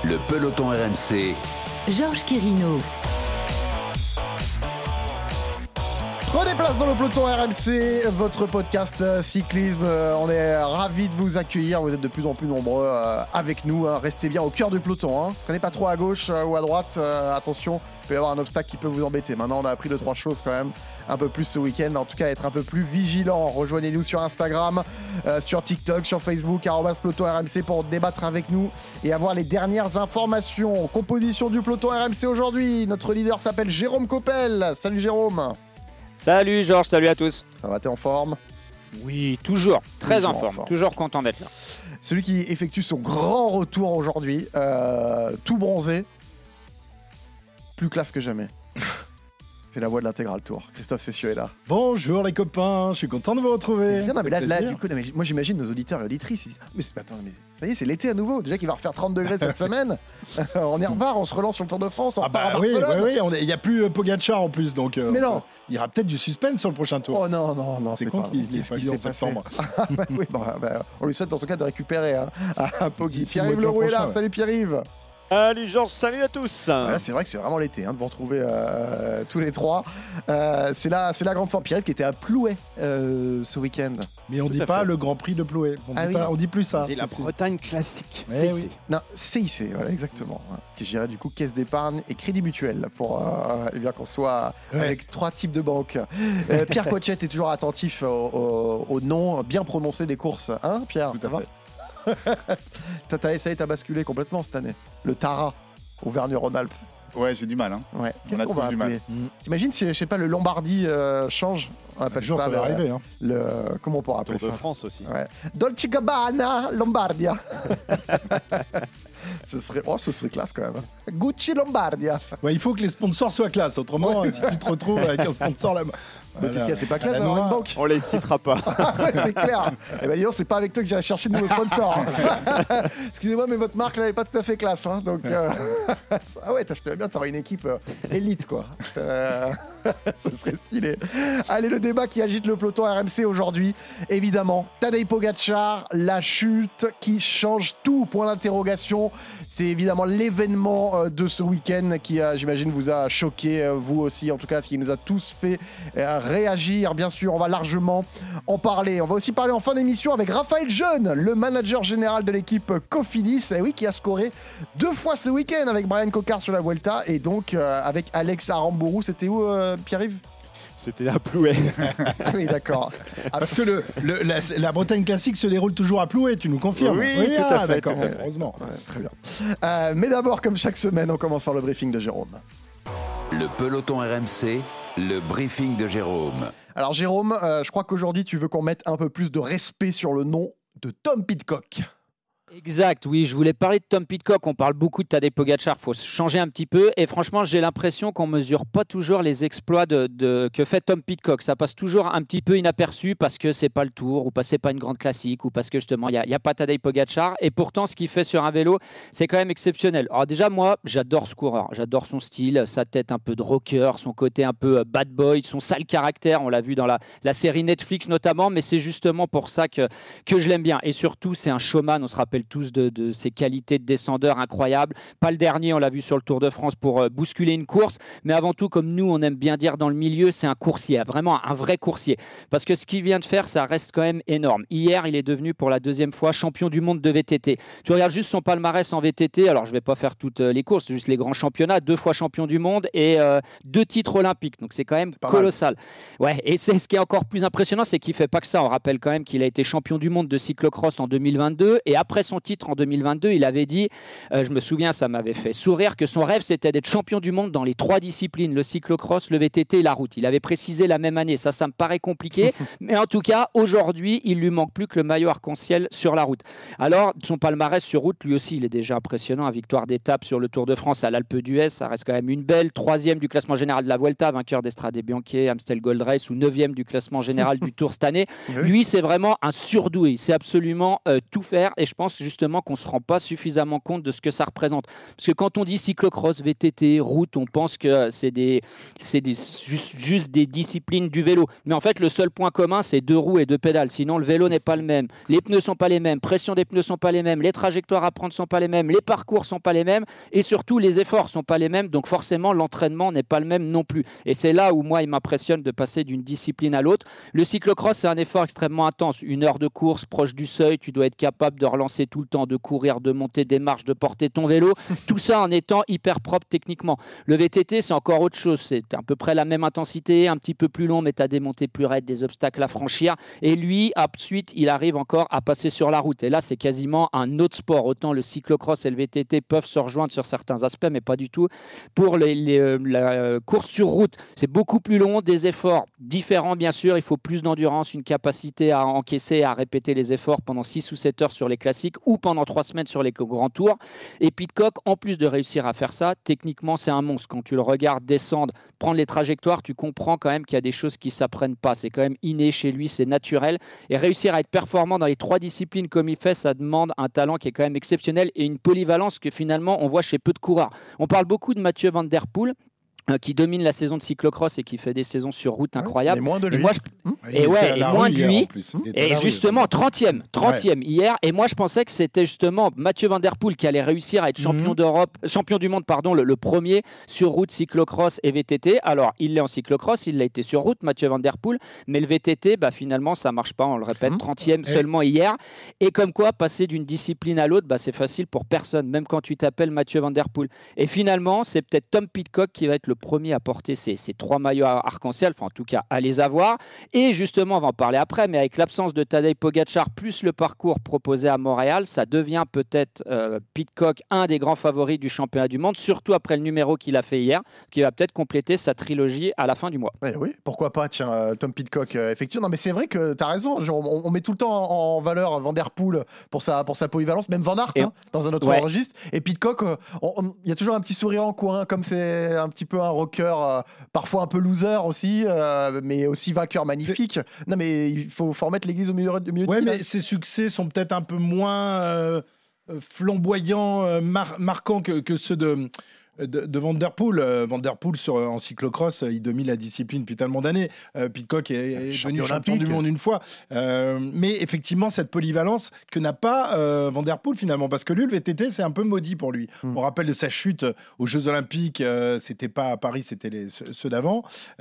Le peloton RMC. Georges Quirino. Prenez place dans le peloton RMC, votre podcast cyclisme. On est ravis de vous accueillir. Vous êtes de plus en plus nombreux avec nous. Restez bien au cœur du peloton. Ne traînez pas trop à gauche ou à droite. Attention, il peut y avoir un obstacle qui peut vous embêter. Maintenant, on a appris 2-3 choses quand même. Un peu plus ce week-end. En tout cas, être un peu plus vigilant. Rejoignez-nous sur Instagram, sur TikTok, sur Facebook, @peloton RMC pour débattre avec nous et avoir les dernières informations. Composition du peloton RMC aujourd'hui. Notre leader s'appelle Jérôme Coppel. Salut Jérôme. Salut Georges, salut à tous. Ça va, t'es en forme? Oui, toujours, très Toujours en forme, toujours content d'être là. Celui qui effectue son grand retour aujourd'hui, tout bronzé, plus classe que jamais. C'est la voix de l'intégral tour. Christophe Cessieux est là. Bonjour les copains, je suis content de vous retrouver. Non, mais là, du coup, moi j'imagine nos auditeurs et auditrices. Ils disent, mais attends, mais ça y est, c'est l'été à nouveau. Déjà qu'il va refaire 30 degrés cette semaine. On y repart, on se relance sur le Tour de France. On repart à Barcelone. Oui, il n'y a plus Pogacar en plus, donc. Mais non. Il y aura peut-être du suspense sur le prochain tour. Oh non, c'est con qu'il est pas en septembre. Oui, on lui souhaite en tout cas de récupérer un Poggi. D'ici Pierre-Yves le mois Leroux est là. prochain, ouais. Salut Pierre-Yves. Salut Georges, salut à tous. Là, c'est vrai que c'est vraiment l'été de vous retrouver tous les trois. C'est la grande forme. Pierre-Yves qui était à Plouay ce week-end. Mais on Tout dit à pas fait. le Grand Prix de Plouay. On dit plus ça. Et la Bretagne classique. Eh oui. Non, CIC, voilà, exactement. Qui gérait du coup Caisse d'épargne et Crédit Mutuel pour bien qu'on soit avec 3 types de banques. Pierre Cochette est toujours attentif au nom bien prononcé des courses. Hein, Pierre? Tout Ça à va? fait. T'as basculé complètement cette année. Le Tara, Auvergne-Rhône-Alpes. Ouais, j'ai du mal. Ouais. On Qu'est-ce a qu'on tous va du mal. appeler? T'imagines si, je sais pas, le Lombardie change? On appelle Un jour, pas ça va arriver. comment on pourra appeler Tour de ça? France aussi. Ouais. Dolce Gabbana Lombardia. ce serait classe quand même. Gucci Lombardia. Ouais, il faut que les sponsors soient classe. Autrement, Ouais. si tu te retrouves avec un sponsor là. Qu'est-ce qu'il y a? C'est pas classe la d'avoir une noix. banque? On les citera pas. Ouais, c'est clair. Eh ben dis donc, c'est pas avec toi que j'irai chercher de nouveaux sponsors. Excusez-moi, mais votre marque, elle n'est pas tout à fait classe. Donc, ah ouais, je te bien, t'auras une équipe élite, quoi. Ce serait stylé. Allez, le débat qui agite le peloton RMC aujourd'hui, évidemment, Tadej Pogacar, la chute qui change tout, point d'interrogation. C'est évidemment l'événement de ce week-end qui, j'imagine, vous a choqué, vous aussi, en tout cas, qui nous a tous fait réagir. Bien sûr, on va largement en parler. On va aussi parler en fin d'émission avec Raphaël Jeune, le manager général de l'équipe Cofidis, qui a scoré 2 fois ce week-end avec Brian Cocard sur la Vuelta et donc avec Alex Aramburu. C'était où, Pierre-Yves? C'était à Plouay. Ah oui, d'accord. Parce que la Bretagne classique se déroule toujours à Plouay, tu nous confirmes? Oui, tout à fait, D'accord, tout à fait. heureusement. Ouais, très bien. Mais d'abord, comme chaque semaine, on commence par le briefing de Jérôme. Le peloton RMC, le briefing de Jérôme. Alors Jérôme, je crois qu'aujourd'hui, tu veux qu'on mette un peu plus de respect sur le nom de Tom Pidcock. Exact, oui, je voulais parler de Tom Pidcock. On parle beaucoup de Tadej Pogacar, il faut changer un petit peu. Et franchement, j'ai l'impression qu'on ne mesure pas toujours les exploits que fait Tom Pidcock. Ça passe toujours un petit peu inaperçu parce que ce n'est pas le Tour ou parce que ce n'est pas une grande classique ou parce que justement, il n'y a pas Tadej Pogacar. Et pourtant, ce qu'il fait sur un vélo, c'est quand même exceptionnel. Alors déjà, moi, j'adore ce coureur. J'adore son style, sa tête un peu de rocker, son côté un peu bad boy, son sale caractère. On l'a vu dans la série Netflix notamment, mais c'est justement pour ça que je l'aime bien. Et surtout, c'est un showman, on se rappelle tous de ses qualités de descendeur incroyables. Pas le dernier, on l'a vu sur le Tour de France pour bousculer une course, mais avant tout, comme nous, on aime bien dire dans le milieu, c'est un coursier, vraiment un vrai coursier. Parce que ce qu'il vient de faire, ça reste quand même énorme. Hier, il est devenu pour la 2e fois champion du monde de VTT. Tu regardes juste son palmarès en VTT, alors je ne vais pas faire toutes les courses, c'est juste les grands championnats, 2 fois champion du monde et 2 titres olympiques. Donc c'est quand même colossal. Ouais, et c'est ce qui est encore plus impressionnant, c'est qu'il ne fait pas que ça. On rappelle quand même qu'il a été champion du monde de cyclocross en 2022 et après son titre en 2022, il avait dit, je me souviens, ça m'avait fait sourire, que son rêve c'était d'être champion du monde dans les 3 disciplines, le cyclocross, le VTT et la route. Il avait précisé la même année, ça me paraît compliqué, mais en tout cas, aujourd'hui, il lui manque plus que le maillot arc-en-ciel sur la route. Alors, son palmarès sur route, lui aussi, il est déjà impressionnant, victoire d'étape sur le Tour de France à l'Alpe d'Huez, ça reste quand même une belle, 3e du classement général de la Vuelta, vainqueur d'Estrade Bianche, Amstel Gold Race ou 9e du classement général du Tour cette année. Lui, c'est vraiment un surdoué, il sait absolument tout faire et je pense pense justement qu'on ne se rend pas suffisamment compte de ce que ça représente. Parce que quand on dit cyclocross, VTT, route, on pense que juste des disciplines du vélo. Mais en fait, le seul point commun, c'est 2 roues et 2 pédales. Sinon, le vélo n'est pas le même. Les pneus ne sont pas les mêmes. Pression des pneus ne sont pas les mêmes. Les trajectoires à prendre ne sont pas les mêmes. Les parcours ne sont pas les mêmes. Et surtout, les efforts ne sont pas les mêmes. Donc forcément, l'entraînement n'est pas le même non plus. Et c'est là où moi, il m'impressionne de passer d'une discipline à l'autre. Le cyclocross, c'est un effort extrêmement intense. 1 heure de course proche du seuil. Tu dois être capable de relancer tout le temps, de courir, de monter des marches, de porter ton vélo. Tout ça en étant hyper propre techniquement. Le VTT, c'est encore autre chose. C'est à peu près la même intensité, un petit peu plus long, mais tu as des montées plus raides, des obstacles à franchir. Et lui, ensuite, il arrive encore à passer sur la route. Et là, c'est quasiment un autre sport. Autant le cyclocross et le VTT peuvent se rejoindre sur certains aspects, mais pas du tout pour la course sur route. C'est beaucoup plus long, des efforts différents, bien sûr. Il faut plus d'endurance, une capacité à encaisser, à répéter les efforts pendant 6 ou 7 heures sur les classiques ou pendant 3 semaines sur les grands tours. Et Pidcock, en plus de réussir à faire ça, techniquement, c'est un monstre. Quand tu le regardes descendre, prendre les trajectoires, tu comprends quand même qu'il y a des choses qui ne s'apprennent pas. C'est quand même inné chez lui, c'est naturel. Et réussir à être performant dans les 3 disciplines comme il fait, ça demande un talent qui est quand même exceptionnel et une polyvalence que finalement, on voit chez peu de coureurs. On parle beaucoup de Mathieu Van Der Poel, qui domine la saison de cyclocross et qui fait des saisons sur route incroyables. Et moins de lui. Et moi, moins de lui. Et justement, 30e hier. Et moi, je pensais que c'était justement Mathieu Van Der Poel qui allait réussir à être champion du monde, le premier sur route, cyclocross et VTT. Alors, il l'est en cyclocross, il l'a été sur route, Mathieu Van Der Poel. Mais le VTT, finalement, ça marche pas. On le répète, 30e seulement hier. Et comme quoi, passer d'une discipline à l'autre, c'est facile pour personne, même quand tu t'appelles Mathieu Van Der Poel. Et finalement, c'est peut-être Tom Pidcock qui va être le premier à porter ces 3 maillots arc-en-ciel, enfin en tout cas à les avoir. Et justement, on va en parler après, mais avec l'absence de Tadej Pogačar plus le parcours proposé à Montréal, ça devient peut-être Pidcock un des grands favoris du championnat du monde, surtout après le numéro qu'il a fait hier, qui va peut-être compléter sa trilogie à la fin du mois. Oui, pourquoi pas, tiens, Tom Pidcock, effectivement. Non, mais c'est vrai que tu as raison, on met tout le temps en valeur Van Der Poel pour sa polyvalence, même Van Aert, dans un autre registre. Et Pidcock, il y a toujours un petit sourire en coin, comme c'est un petit peu un rocker, parfois un peu loser aussi, mais aussi vainqueur magnifique. Non, mais il faut remettre l'église au milieu du Ouais, mais village. ses succès sont peut-être un peu moins flamboyants, marquants que ceux de Van Der Poel. Van Der Poel en cyclocross, il domine la discipline depuis tellement d'années. Pidcock est devenu champion du monde une fois. Mais effectivement, cette polyvalence que n'a pas Van Der Poel finalement, parce que lui, le VTT, c'est un peu maudit pour lui. On rappelle de sa chute aux Jeux Olympiques, c'était pas à Paris, c'était ceux d'avant.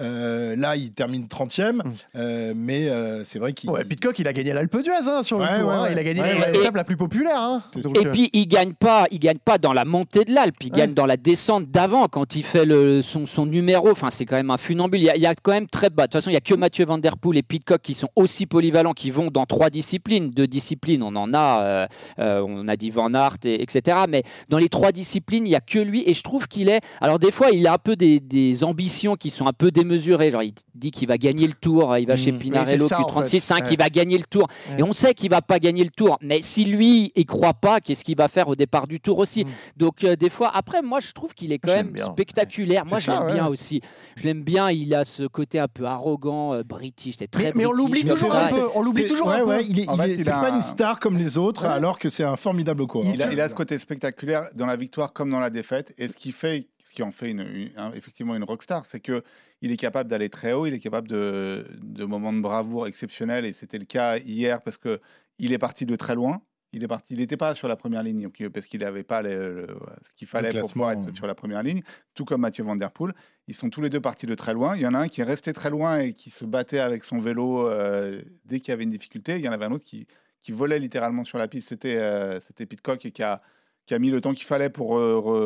Là, il termine 30e, mais c'est vrai qu'il... Ouais, Pidcock, il a gagné l'Alpe d'Huez sur le tour. Il a gagné l'étape la plus populaire. Et puis, il gagne pas dans la montée de l'Alpe, il gagne dans la descente d'avant quand il fait son numéro. Enfin, c'est quand même un funambule. Il y a quand même très bas. De toute façon, il n'y a que Mathieu Van Der Poel et Pidcock qui sont aussi polyvalents, qui vont dans 3 disciplines. 2 disciplines, on en a. On a dit Van Aert, etc. Mais dans les 3 disciplines, il n'y a que lui. Et je trouve qu'il est... Alors, des fois, il a un peu des ambitions qui sont un peu démesurées. Genre, il dit qu'il va gagner le Tour. Il va chez Pinarello, Q36, 5, il va gagner le Tour. Et on sait qu'il ne va pas gagner le Tour. Mais si lui, il ne croit pas, qu'est-ce qu'il va faire au départ du Tour aussi? Donc, des fois... Après, moi, je trouve qu'il est quand même spectaculaire. Moi, je l'aime bien aussi. Je l'aime bien. Il a ce côté un peu arrogant, british. C'est très mais on l'oublie toujours un peu. On l'oublie toujours un peu. C'est pas une star comme les autres, alors que c'est un formidable coureur. Il a ce côté spectaculaire dans la victoire comme dans la défaite. Et ce qui en fait effectivement une rockstar, c'est que il est capable d'aller très haut. Il est capable de moments de bravoure exceptionnels. Et c'était le cas hier parce que il est parti de très loin. Il n'était pas sur la première ligne parce qu'il n'avait pas ce qu'il fallait pour pouvoir être sur la première ligne, tout comme Mathieu Van Der Poel. Ils sont tous les deux partis de très loin. Il y en a un qui est resté très loin et qui se battait avec son vélo dès qu'il y avait une difficulté. Il y en avait un autre qui volait littéralement sur la piste. C'était Pidcock et qui a mis le temps qu'il fallait pour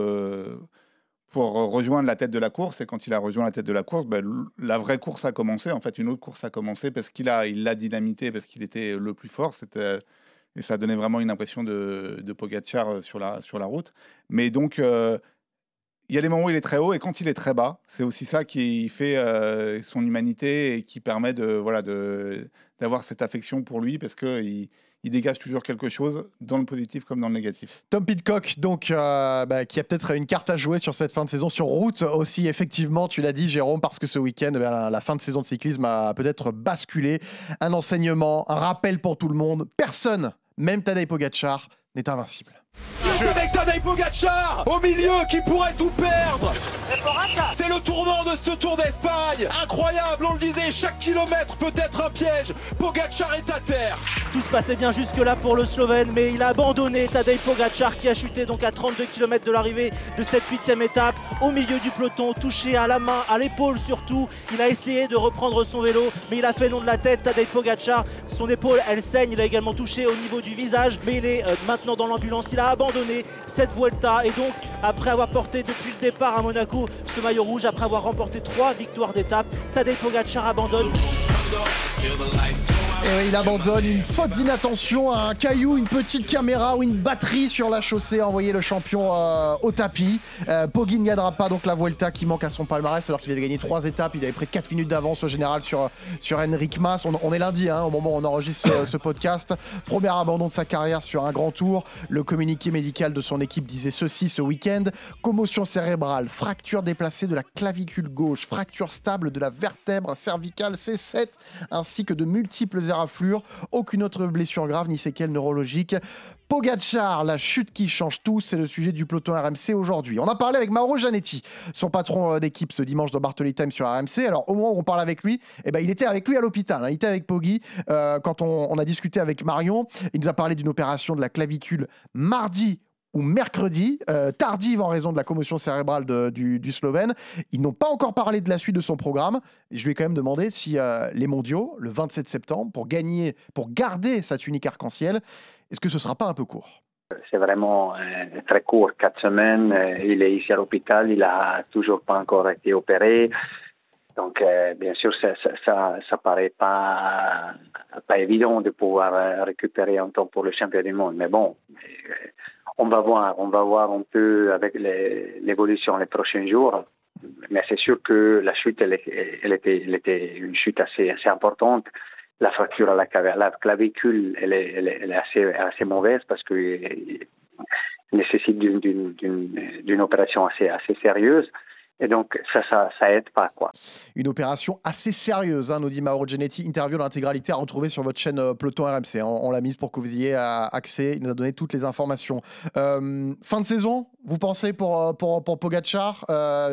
rejoindre la tête de la course. Et quand il a rejoint la tête de la course, la vraie course a commencé. En fait, une autre course a commencé parce qu'il l'a dynamité, parce qu'il était le plus fort. Et ça donnait vraiment une impression de Pogačar sur la route. Mais donc, il y a des moments où il est très haut et quand il est très bas, c'est aussi ça qui fait son humanité et qui permet d'avoir cette affection pour lui parce qu'il dégage toujours quelque chose dans le positif comme dans le négatif. Tom Pidcock, donc, qui a peut-être une carte à jouer sur cette fin de saison, sur route aussi, effectivement, tu l'as dit, Jérôme, parce que ce week-end, la fin de saison de cyclisme a peut-être basculé. Un enseignement, un rappel pour tout le monde. Personne même Tadej Pogačar n'est invincible. Avec Tadej Pogačar au milieu qui pourrait tout perdre. C'est le tournant de ce Tour d'Espagne. Incroyable, on le disait, chaque kilomètre peut être un piège. Pogačar est à terre. Tout se passait bien jusque-là pour le Slovène, mais il a abandonné. Tadej Pogačar qui a chuté donc à 32 km de l'arrivée de cette 8e étape. Au milieu du peloton, touché à la main, à l'épaule surtout. Il a essayé de reprendre son vélo, mais il a fait non de la tête. Tadej Pogačar, son épaule, elle saigne. Il a également touché au niveau du visage, mais il est maintenant dans l'ambulance. Il a abandonné cette Vuelta et donc après avoir porté depuis le départ à Monaco ce maillot rouge, après avoir remporté 3 victoires d'étape, Tadej Pogačar abandonne. Et il abandonne, une faute d'inattention, un caillou, une petite caméra ou une batterie sur la chaussée a envoyé le champion au tapis. Poggi ne gagnera pas donc la Vuelta qui manque à son palmarès alors qu'il avait gagné 3 étapes, il avait pris 4 minutes d'avance au général sur Enric Mas. On est lundi au moment où on enregistre ce podcast. Premier abandon de sa carrière sur un grand tour. Le communiqué médical de son équipe disait ceci ce week-end: commotion cérébrale, fracture déplacée de la clavicule gauche, fracture stable de la vertèbre cervicale C7 ainsi que de multiples éraflures, aucune autre blessure grave ni séquelles neurologiques. Pogačar, la chute qui change tout, c'est le sujet du peloton RMC aujourd'hui. On a parlé avec Mauro Gianetti, son patron d'équipe ce dimanche dans Bartoli Time sur RMC. Alors au moment où on parle avec lui, il était avec lui à l'hôpital, il était avec Poggi. Quand on a discuté avec Marion, il nous a parlé d'une opération de la clavicule mardi ou mercredi, tardive en raison de la commotion cérébrale du Slovène. Ils n'ont pas encore parlé de la suite de son programme. Je lui ai quand même demandé si les mondiaux, le 27 septembre, pour garder sa tunique arc-en-ciel, est-ce que ce ne sera pas un peu court ? C'est vraiment très court, 4 semaines. Il est ici à l'hôpital, il n'a toujours pas encore été opéré. Donc, bien sûr, ça paraît pas évident de pouvoir récupérer un temps pour le championnat du monde. Mais bon, on va voir un peu avec l'évolution les prochains jours. Mais c'est sûr que la chute, elle était une chute assez importante. La fracture à la clavicule, elle est assez mauvaise parce que nécessite d'une opération assez sérieuse. Et donc, ça aide pas, quoi. Une opération assez sérieuse, nous dit Mauro Gianetti. Interview de l'intégralité à retrouver sur votre chaîne Peloton RMC. On l'a mise pour que vous ayez accès. Il nous a donné toutes les informations. Fin de saison, vous pensez pour Pogačar, Jérôme ?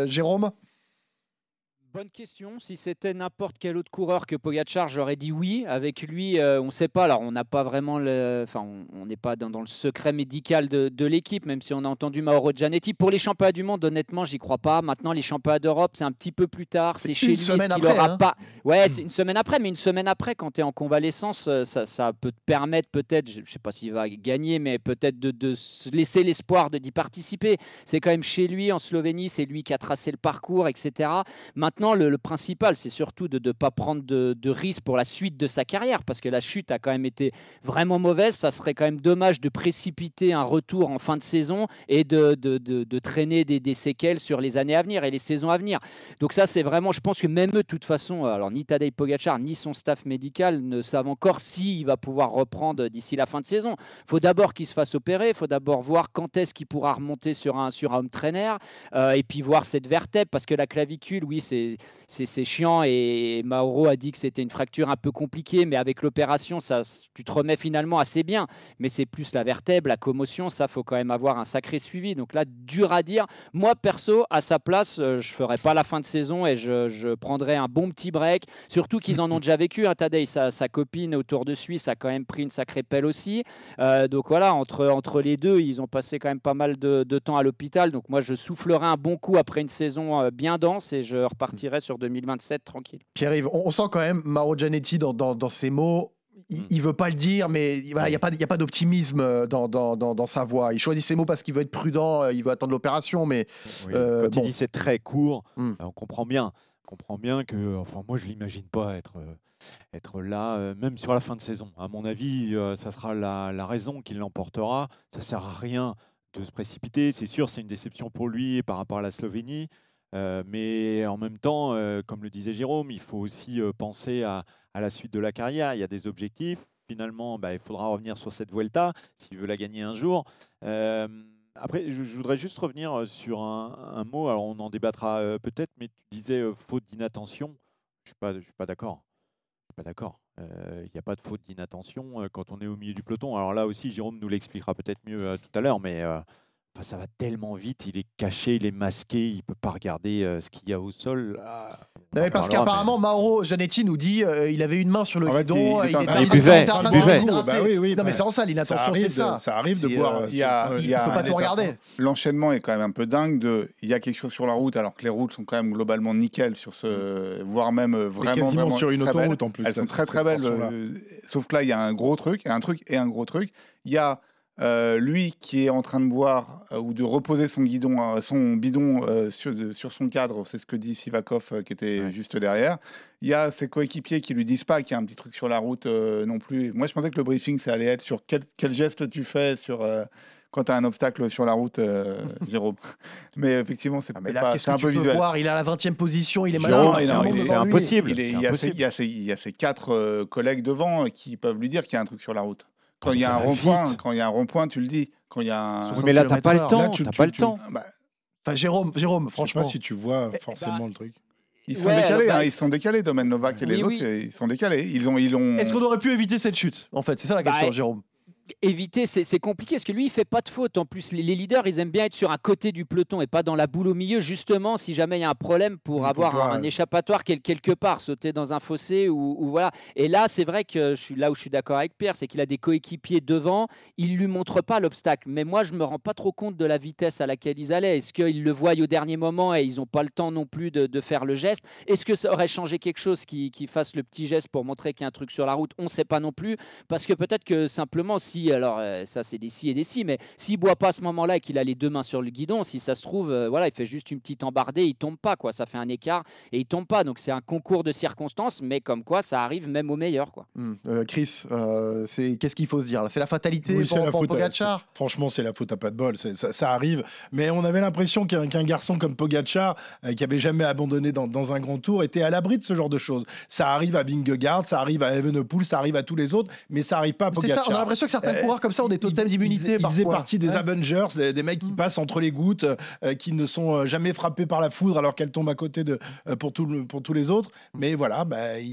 Bonne question. Si c'était n'importe quel autre coureur que Pogačar, j'aurais dit oui. Avec lui, on ne sait pas. Alors, on n'a pas vraiment on n'est pas dans le secret médical de l'équipe, même si on a entendu Mauro Gianetti. Pour les championnats du monde, honnêtement, j'y crois pas. Maintenant, les championnats d'Europe, c'est un petit peu plus tard. C'est chez lui. Une semaine après. Pas. Ouais, c'est une semaine après, mais une semaine après, quand tu es en convalescence, ça peut te permettre peut-être, je ne sais pas s'il va gagner, mais peut-être de se laisser l'espoir d'y participer. C'est quand même chez lui, en Slovénie, c'est lui qui a tracé le parcours, etc. Maintenant, le principal, c'est surtout de ne pas prendre de risques pour la suite de sa carrière, parce que la chute a quand même été vraiment mauvaise. Ça serait quand même dommage de précipiter un retour en fin de saison et de traîner des séquelles sur les années à venir et les saisons à venir. Donc ça, c'est vraiment, je pense que même eux, de toute façon, alors ni Tadej Pogačar, ni son staff médical ne savent encore s'il va pouvoir reprendre d'ici la fin de saison. Il faut d'abord qu'il se fasse opérer, il faut d'abord voir quand est-ce qu'il pourra remonter sur un home trainer, et puis voir cette vertèbre, parce que la clavicule, oui, c'est chiant, et Mauro a dit que c'était une fracture un peu compliquée, mais avec l'opération, tu te remets finalement assez bien. Mais c'est plus la vertèbre, la commotion, ça, faut quand même avoir un sacré suivi. Donc là, dur à dire. Moi, perso, à sa place, je ferais pas la fin de saison et je prendrais un bon petit break. Surtout qu'ils en ont déjà vécu. Tadej, sa copine au Tour de Suisse a quand même pris une sacrée pelle aussi. Donc voilà, entre les deux, ils ont passé quand même pas mal de temps à l'hôpital. Donc moi, je soufflerai un bon coup après une saison bien dense et je repartirai sur 2027 tranquille. Pierre-Yves, on sent quand même Mauro Gianetti dans ses mots. Il veut pas le dire, mais voilà, il y a pas d'optimisme dans sa voix. Il choisit ses mots parce qu'il veut être prudent, il veut attendre l'opération, mais oui, quand il dit c'est très court, on comprend bien que, enfin, moi je l'imagine pas être là, même sur la fin de saison. À mon avis, ça sera la raison qui l'emportera. Ça sert à rien de se précipiter. C'est sûr, c'est une déception pour lui par rapport à la Slovénie. Mais en même temps, comme le disait Jérôme, il faut aussi penser à la suite de la carrière. Il y a des objectifs. Finalement, il faudra revenir sur cette Vuelta s'il veut la gagner un jour. Après, je voudrais juste revenir sur un mot. Alors, on en débattra peut-être, mais tu disais faute d'inattention. Je suis pas d'accord. Il n'y a pas de faute d'inattention quand on est au milieu du peloton. Alors là aussi, Jérôme nous l'expliquera peut-être mieux tout à l'heure, mais ça va tellement vite, il est caché, il est masqué, il ne peut pas regarder ce qu'il y a au sol. Non, mais parce qu'apparemment, Mauro Gianetti nous dit il avait une main sur le guidon, il buvait. Bah oui, non, mais c'est en ça, l'inattention, c'est ça. Ça arrive de boire. Il ne peut pas tout regarder. L'enchaînement est quand même un peu dingue. Il y a quelque chose sur la route, alors que les routes sont quand même globalement nickel, voire même vraiment sur une autoroute en plus. Elles sont très très belles. Sauf que là, il y a un gros truc, un gros truc. Il y a lui qui est en train de boire ou de reposer son bidon sur son cadre, c'est ce que dit Sivakov qui était juste derrière. Il y a ses coéquipiers qui lui disent pas qu'il y a un petit truc sur la route non plus. Moi, je pensais que le briefing, ça allait être sur quel geste tu fais quand tu as un obstacle sur la route, Jérôme. Mais effectivement, c'est un peu visuel. Voir, il est à la 20e position, il est malade. C'est impossible. Il y a ses 4 collègues devant qui peuvent lui dire qu'il y a un truc sur la route. Quand il y a un rond-point, tu le dis. Quand il y a un... Mais là, t'as pas le temps. T'as pas le temps. Enfin, Jérôme, franchement. Je sais pas si tu vois forcément le truc. Ils sont décalés, ils sont décalés. Domaine Novak et les autres, ils sont décalés. Ils ont... Est-ce qu'on aurait pu éviter cette chute ? En fait, c'est ça la question, Jérôme. Éviter, c'est compliqué parce que lui, il fait pas de faute. En plus, les leaders, ils aiment bien être sur un côté du peloton et pas dans la boule au milieu, justement, si jamais il y a un problème pour avoir un échappatoire quelque part, sauter dans un fossé ou voilà. Et là, c'est vrai que là où je suis d'accord avec Pierre, c'est qu'il a des coéquipiers devant, il lui montre pas l'obstacle. Mais moi, je me rends pas trop compte de la vitesse à laquelle ils allaient. Est-ce qu'ils le voient au dernier moment et ils ont pas le temps non plus de faire le geste ? Est-ce que ça aurait changé quelque chose qui fasse le petit geste pour montrer qu'il y a un truc sur la route ? On sait pas non plus, parce que peut-être que simplement alors ça c'est des si et des si, mais s'il boit pas à ce moment-là et qu'il a les 2 mains sur le guidon, si ça se trouve, il fait juste une petite embardée, il tombe pas, quoi. Ça fait un écart et il tombe pas. Donc c'est un concours de circonstances, mais comme quoi ça arrive même au meilleur, quoi. Chris, qu'est-ce qu'il faut se dire là ? C'est la fatalité pour Pogačar ? Franchement, c'est la faute à pas de bol. Ça arrive, mais on avait l'impression qu'un garçon comme Pogačar, qui avait jamais abandonné dans un grand tour, était à l'abri de ce genre de choses. Ça arrive à Vingegaard, ça arrive à Evenepoel, ça arrive à tous les autres, mais ça arrive pas à Pogačar. C'est ça, on a l'impression que certains coureurs comme ça ont des totems d'immunité. Ils faisaient partie des Avengers, des mecs qui passent entre les gouttes, qui ne sont jamais frappés par la foudre alors qu'elle tombe à côté pour tous les autres. Mais voilà,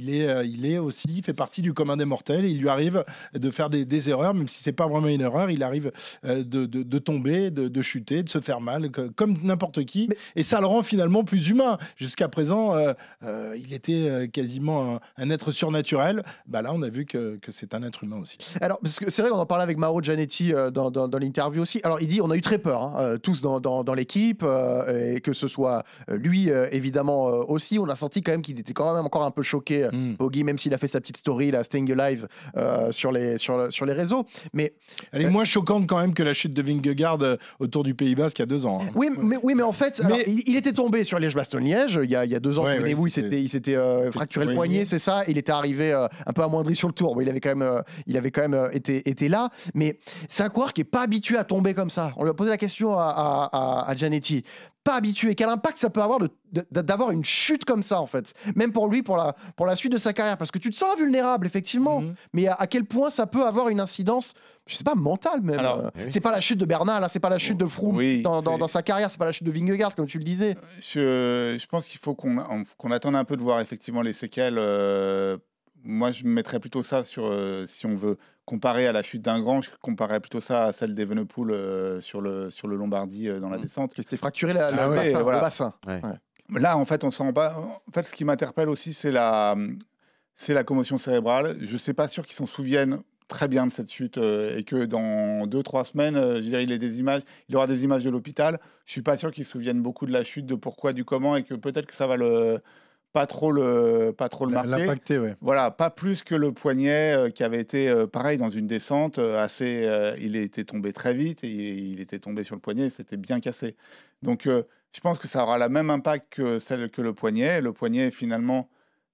il fait partie du commun des mortels. Il lui arrive de faire des erreurs, même si c'est pas vraiment une erreur. Il arrive de tomber, de chuter, de se faire mal, comme n'importe qui. Et ça le rend finalement plus humain. Jusqu'à présent, il était quasiment un être surnaturel. Là, on a vu que c'est un être humain aussi. Alors, parce que c'est vrai qu'on en parlait avec Mauro Gianetti dans l'interview aussi. Alors, il dit on a eu très peur, tous dans l'équipe, et que ce soit lui, évidemment, aussi. On a senti quand même qu'il était quand même encore un peu choqué, Poggi, même s'il a fait sa petite story, là, Staying Alive, sur les réseaux. Mais elle est moins choquante quand même que la chute de Vingegaard autour du Pays Basque il y a 2 ans. Oui, mais en fait, alors, il était tombé sur Liège-Bastogne-Liège il y a 2 ans. Souvenez-vous, il s'était fracturé le poignet, c'est ça. Il était arrivé un peu amoindri sur le tour. Mais il avait quand même été là. Mais c'est un coureur qui n'est pas habitué à tomber comme ça. On lui a posé la question à Gianetti. Pas habitué. Quel impact ça peut avoir d'avoir une chute comme ça, en fait, même pour lui, pour la suite de sa carrière, parce que tu te sens vulnérable, effectivement, mais à quel point ça peut avoir une incidence, je sais pas, mentale même. Alors, c'est pas la chute de Bernal, c'est pas la chute de Froome dans sa carrière, c'est pas la chute de Vingegaard, comme tu le disais. Je pense qu'il faut qu'on attende un peu de voir effectivement les séquelles. Moi, je mettrais plutôt ça sur, si on veut comparer à la chute d'un grand, je comparerais plutôt ça à celle d'Evenepoel sur le Lombardie dans la descente. Qui s'était fracturé le bassin. Ouais. Là, en fait, on s'en rend pas. En fait, ce qui m'interpelle aussi, c'est la commotion cérébrale. Je ne suis pas sûr qu'ils s'en souviennent très bien de cette chute et que dans 2-3 semaines, je dirais, il aura des images de l'hôpital. Je ne suis pas sûr qu'ils se souviennent beaucoup de la chute, de pourquoi, du comment, et que peut-être que ça va pas trop le marquer. L'impacter, ouais. Voilà, pas plus que le poignet qui avait été pareil dans une descente il était tombé très vite et il était tombé sur le poignet, c'était bien cassé. Donc je pense que ça aura le même impact que le poignet. Le poignet, finalement,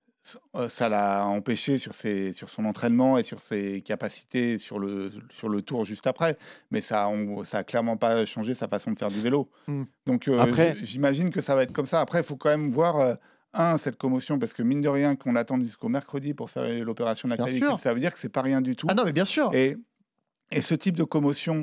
ça l'a empêché sur son entraînement et sur ses capacités sur le tour juste après, mais ça a clairement pas changé sa façon de faire du vélo. Donc après, j'imagine que ça va être comme ça. Après, il faut quand même voir cette commotion, parce que mine de rien, qu'on attende jusqu'au mercredi pour faire l'opération de la clavicule, ça veut dire que c'est pas rien du tout. Ah non, mais bien sûr. Et ce type de commotion,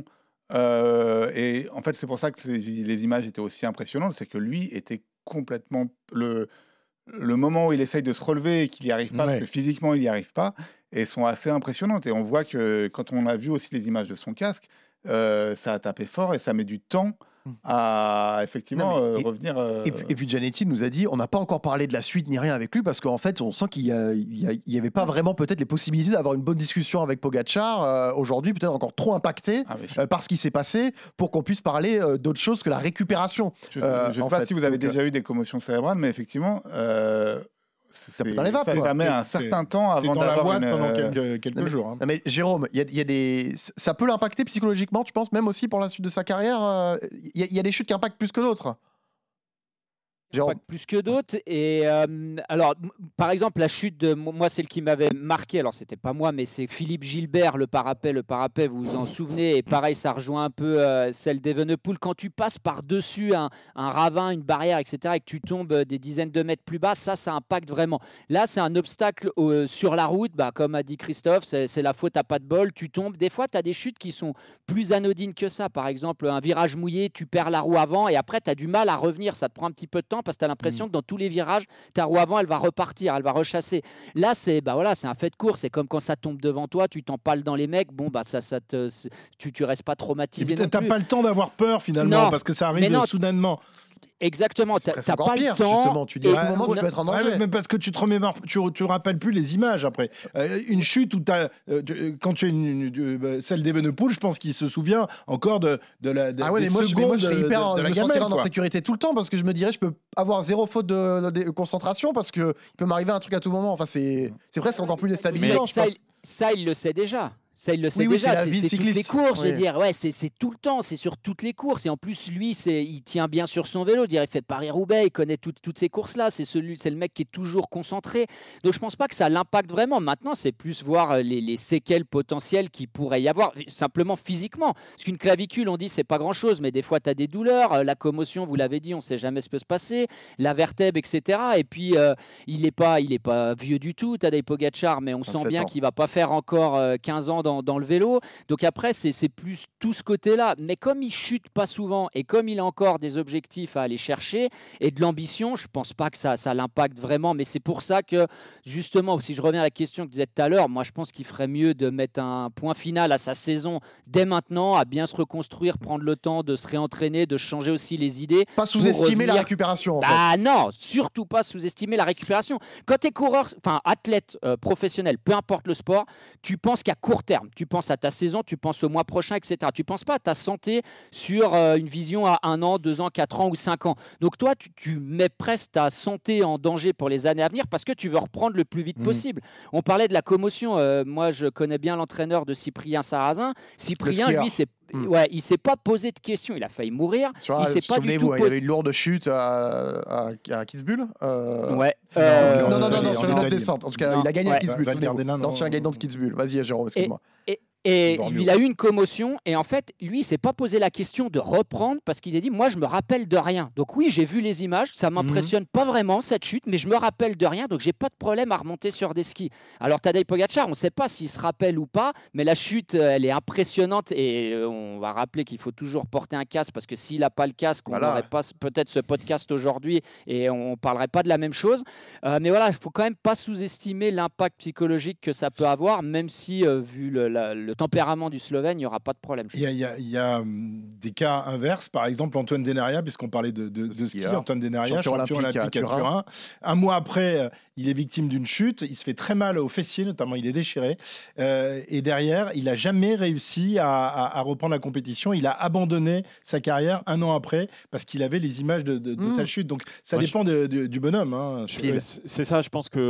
et en fait, c'est pour ça que les images étaient aussi impressionnantes, c'est que lui était complètement le moment où il essaye de se relever et qu'il n'y arrive pas, Ouais. parce que physiquement, il n'y arrive pas, et sont assez impressionnantes. Et on voit que quand on a vu aussi les images de son casque, ça a tapé fort et ça met du temps à effectivement Non, mais- revenir. Et puis Giannetti nous a dit, on n'a pas encore parlé de la suite ni rien avec lui parce qu'en fait, on sent qu'il y avait pas vraiment peut-être les possibilités d'avoir une bonne discussion avec Pogacar aujourd'hui, peut-être encore trop impacté Ah, mais par ce qui s'est passé pour qu'on puisse parler d'autre chose que la récupération. je ne sais en pas fait. si vous avez Donc, déjà eu des commotions cérébrales, mais effectivement, Ça peut dans les vapes, quoi. ça met un certain temps T'es avant dans la d'avoir boîte une. pendant Non, quelques mais- jours. Hein. Non, mais Jérôme, il y a des... ça peut l'impacter psychologiquement, tu penses, même aussi pour la suite de sa carrière. Il y a des chutes qui impactent plus que d'autres. Jérôme. Pas plus que d'autres. Et alors, par exemple, la chute de moi, celle qui m'avait marqué. Alors, c'était pas moi, mais c'est Philippe Gilbert, le parapet. Le parapet, vous vous en souvenez. Et pareil, ça rejoint un peu celle d'Evenepoel. Quand tu passes par-dessus un ravin, une barrière, etc., et que tu tombes des dizaines de mètres plus bas, ça impacte vraiment. Là, c'est un obstacle sur la route. Bah, comme a dit Christophe, c'est la faute à pas de bol. Tu tombes. Des fois, tu as des chutes qui sont plus anodines que ça. Par exemple, un virage mouillé, tu perds la roue avant et après, tu as du mal à revenir. Ça te prend un petit peu de temps parce que tu as l'impression que dans tous les virages, ta roue avant, elle va repartir, elle va rechasser. Là, c'est un fait de course. C'est comme quand ça tombe devant toi, tu t'empales dans les mecs. Bon, bah, tu restes pas Et traumatisé puis, non t'as plus. pas le temps d'avoir peur finalement Non, parce que ça mais arrive non, soudainement. Exactement, C'est t'as encore pas pire, le temps. justement. Tu dis à tout moment, tu peux être en Ouais, danger. mais parce que tu te rappelles plus les images après. Une chute où quand tu es celle d'Evenepoel, je pense qu'il se souvient encore de la Ah ouais, des mais moi, secondes je serais hyper, de je la me gamelle, sentirais en quoi. insécurité tout le temps parce que je me dirais je peux avoir zéro faute de concentration parce que il peut m'arriver un truc à tout moment. Enfin, c'est presque encore plus Mais déstabilisant. je pense. ça, il le sait déjà. Ça, il le sait Oui, déjà. c'est la vie de C'est toutes les cycliste. courses. Je veux Oui. dire, ouais, c'est tout le temps. C'est sur toutes les courses. Et en plus, lui, il tient bien sur son vélo. Je veux dire, il fait Paris-Roubaix. Il connaît toutes ces courses-là. C'est le mec qui est toujours concentré. Donc, je pense pas que ça l'impacte vraiment. Maintenant, c'est plus voir les séquelles potentielles qu'il pourrait y avoir, simplement physiquement. Parce qu'une clavicule, on dit, c'est pas grand-chose. Mais des fois, tu as des douleurs. La commotion, vous l'avez dit, on sait jamais ce qui peut se passer. La vertèbre, etc. Et puis, il est pas vieux du tout, Tadej Pogacar. Mais on sent 27 bien ans. qu'il va pas faire encore 15 ans dans le vélo. Donc après, c'est plus tout ce côté-là. Mais comme il chute pas souvent et comme il a encore des objectifs à aller chercher et de l'ambition, je pense pas que ça l'impacte vraiment. Mais c'est pour ça que, justement, si je reviens à la question que tu disais tout à l'heure, moi je pense qu'il ferait mieux de mettre un point final à sa saison dès maintenant, à bien se reconstruire, prendre le temps de se réentraîner, de changer aussi les idées. Pas sous-estimer la revenir- récupération. En fait. Ah non, surtout pas sous-estimer la récupération. Quand tu es coureur, enfin athlète professionnel, peu importe le sport, tu penses qu'à court terme, tu penses à ta saison, tu penses au mois prochain, etc. Tu penses pas à ta santé sur une vision à 1 an, 2 ans, 4 ans ou 5 ans. Donc toi, tu mets presque ta santé en danger pour les années à venir parce que tu veux reprendre le plus vite possible. On parlait de la commotion. Moi, je connais bien l'entraîneur de Cyprien Sarrazin. Cyprien, skieur. lui, il s'est pas posé de questions. Il a failli mourir. Il s'est pas du tout Souvenez-vous, il posé. avait une lourde chute à Kitzbühel. Ouais. Non, en sur une Italie. autre descente. En tout cas, Non. il a gagné à Ouais. Kitzbühel. Val souvenez-vous. Gardena, non. L'ancien gagnant de Kitzbühel. Vas-y, Jérôme, excuse-moi. Et Bormio. il a eu une commotion et en fait, lui, il s'est pas posé la question de reprendre parce qu'il a dit, moi, je me rappelle de rien. Donc oui, j'ai vu les images, ça m'impressionne pas vraiment cette chute, mais je me rappelle de rien, donc j'ai pas de problème à remonter sur des skis. Alors Tadej Pogacar, on ne sait pas s'il se rappelle ou pas, mais la chute, elle est impressionnante et on va rappeler qu'il faut toujours porter un casque parce que s'il n'a pas le casque, on Voilà. n'aurait pas peut-être ce podcast aujourd'hui et on parlerait pas de la même chose. Mais voilà, il faut quand même pas sous-estimer l'impact psychologique que ça peut avoir, même si vu le tempérament du Slovène, il n'y aura pas de problème. Il y a des cas inverses, par exemple Antoine Denaria, puisqu'on parlait de ski, skieur. Antoine Denaria, Champion champion olympique olympique à à Turin. Un mois après, il est victime d'une chute, il se fait très mal au fessier, notamment il est déchiré, et derrière, il n'a jamais réussi à reprendre la compétition, il a abandonné sa carrière 1 an après, parce qu'il avait les images de sa chute, donc ça Moi, dépend du bonhomme. Hein. C'est ça, je pense qu'on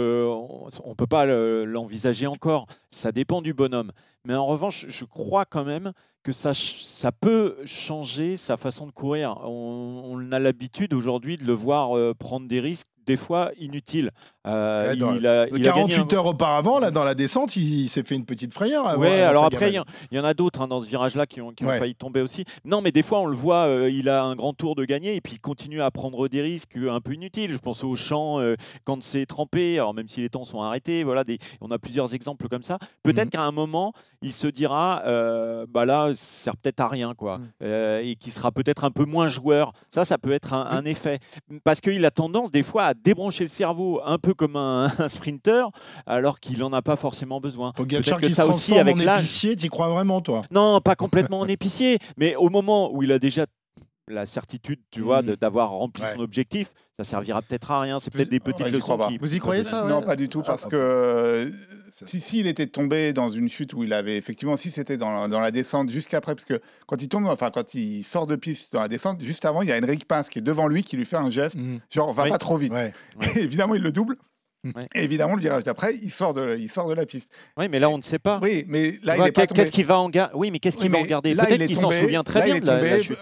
ne peut pas l'envisager encore. Ça dépend du bonhomme. Mais en revanche, je crois quand même que ça peut changer sa façon de courir. On a l'habitude aujourd'hui de le voir prendre des risques, des fois inutiles. Il a gagné 48 heures auparavant, là, dans la descente, il s'est fait une petite frayeur. Oui, alors après, il y en a d'autres dans ce virage-là qui ont failli tomber aussi. Non, mais des fois, on le voit, il a un grand tour de gagner et puis il continue à prendre des risques un peu inutiles. Je pense au champ quand c'est trempé, alors même si les temps sont arrêtés, voilà, on a plusieurs exemples comme ça. Peut-être qu'à un moment, il se dira, bah là, sert peut-être à rien, quoi, et qui sera peut-être un peu moins joueur. Ça peut être un effet. Parce qu'il a tendance, des fois, à débrancher le cerveau, un peu comme un sprinter, alors qu'il n'en a pas forcément besoin. Pogacar Peut-être qui que ça se aussi, transforme avec en l'âge. épicier, t'y crois vraiment, toi? Non, pas complètement en épicier, mais au moment où il a déjà la certitude, tu vois, d'avoir rempli son objectif, ça servira peut-être à rien. C'est peut-être des petites leçons qui... Vous y croyez ça? Non, pas du tout, parce que si il était tombé dans une chute où il avait effectivement, si c'était dans la descente jusqu'après, parce que quand il tombe, enfin quand il sort de piste dans la descente, juste avant, il y a Enric Mas qui est devant lui, qui lui fait un geste, genre va pas trop vite. Et évidemment, il le double. Et évidemment, le virage d'après, il sort de la piste. Oui, mais là, on ne sait pas. Oui, mais là, il est pas tombé. Qu'est-ce qu'il va en garder? Oui, mais qu'est-ce qu'il va en garder? Peut-être qu'il s'en souvient très bien de la chute.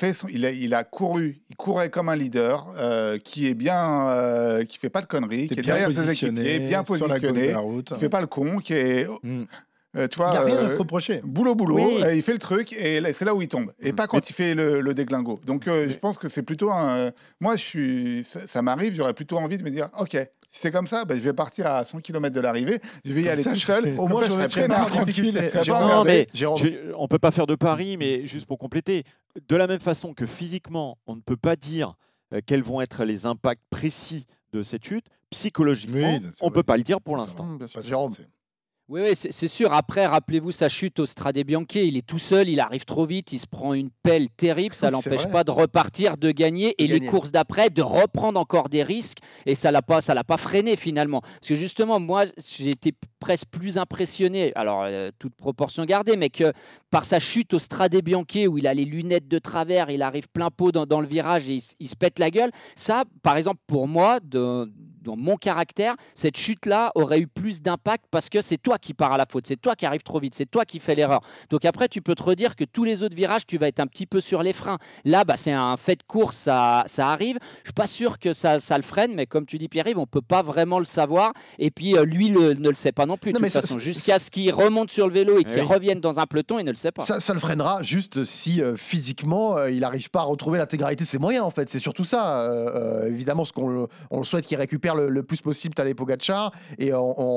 Il a couru. Il courait comme un leader qui est bien, qui fait pas de conneries, qui est derrière ses équipiers, bien positionné, qui fait pas le con, qui est... tu vois, il n'y a rien à se reprocher. Boulot, il fait le truc et c'est là où il tombe. Et pas quand il fait le déglingo. Donc je pense que c'est plutôt un... Moi, ça m'arrive, j'aurais plutôt envie de me dire, ok, si c'est comme ça, je vais partir à 100 km de l'arrivée, je vais y aller tout seul. Au moins, j'aurais très tranquille. Non, mais on ne peut pas faire de pari, mais juste pour compléter, de la même façon que physiquement, on ne peut pas dire quels vont être les impacts précis de cette chute, psychologiquement, on ne peut pas le dire pour l'instant. Jérôme. Oui, c'est sûr. Après, rappelez-vous sa chute au Strade Bianche. Il est tout seul, il arrive trop vite, il se prend une pelle terrible. Ça l'empêche pas de repartir, de gagner. Et les courses d'après, de reprendre encore des risques. Et ça l'a pas freiné finalement. Parce que justement, moi, j'ai été presque plus impressionné, alors toute proportion gardée, mais que par sa chute au Strade Bianche où il a les lunettes de travers, il arrive plein pot dans le virage et il se pète la gueule. Ça, par exemple, pour moi, dans mon caractère, cette chute-là aurait eu plus d'impact parce que c'est toi qui pars à la faute, c'est toi qui arrives trop vite, c'est toi qui fais l'erreur. Donc après, tu peux te redire que tous les autres virages, tu vas être un petit peu sur les freins. Là, c'est un fait de course, ça arrive. Je ne suis pas sûr que ça le freine, mais comme tu dis, Pierre-Yves, on ne peut pas vraiment le savoir. Et puis, lui ne le sait pas non plus, de toute façon. Jusqu'à ce qu'il remonte sur le vélo et qu'il revienne dans un peloton, il ne le sait pas. Ça le freinera juste si physiquement, il n'arrive pas à retrouver l'intégralité de ses moyens, en fait. C'est surtout ça. Évidemment, on le souhaite qu'il récupère le plus possible Tadej Pogacar, et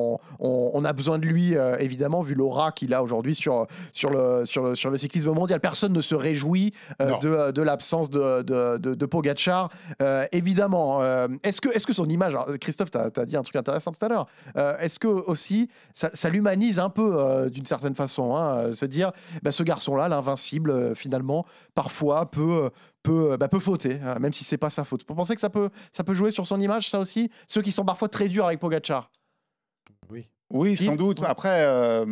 on a besoin de lui, évidemment, vu l'aura qu'il a aujourd'hui sur le cyclisme mondial. Personne ne se réjouit de l'absence de Pogacar, évidemment. Est-ce que son image, alors, Christophe, tu as dit un truc intéressant tout à l'heure, est-ce que aussi ça l'humanise un peu d'une certaine façon, se dire ce garçon-là, l'invincible, finalement, parfois peut fauter, même si c'est pas sa faute. Vous pensez que ça peut jouer sur son image, ça aussi? Ceux qui sont parfois très durs avec Pogacar. Oui, sans doute. Après,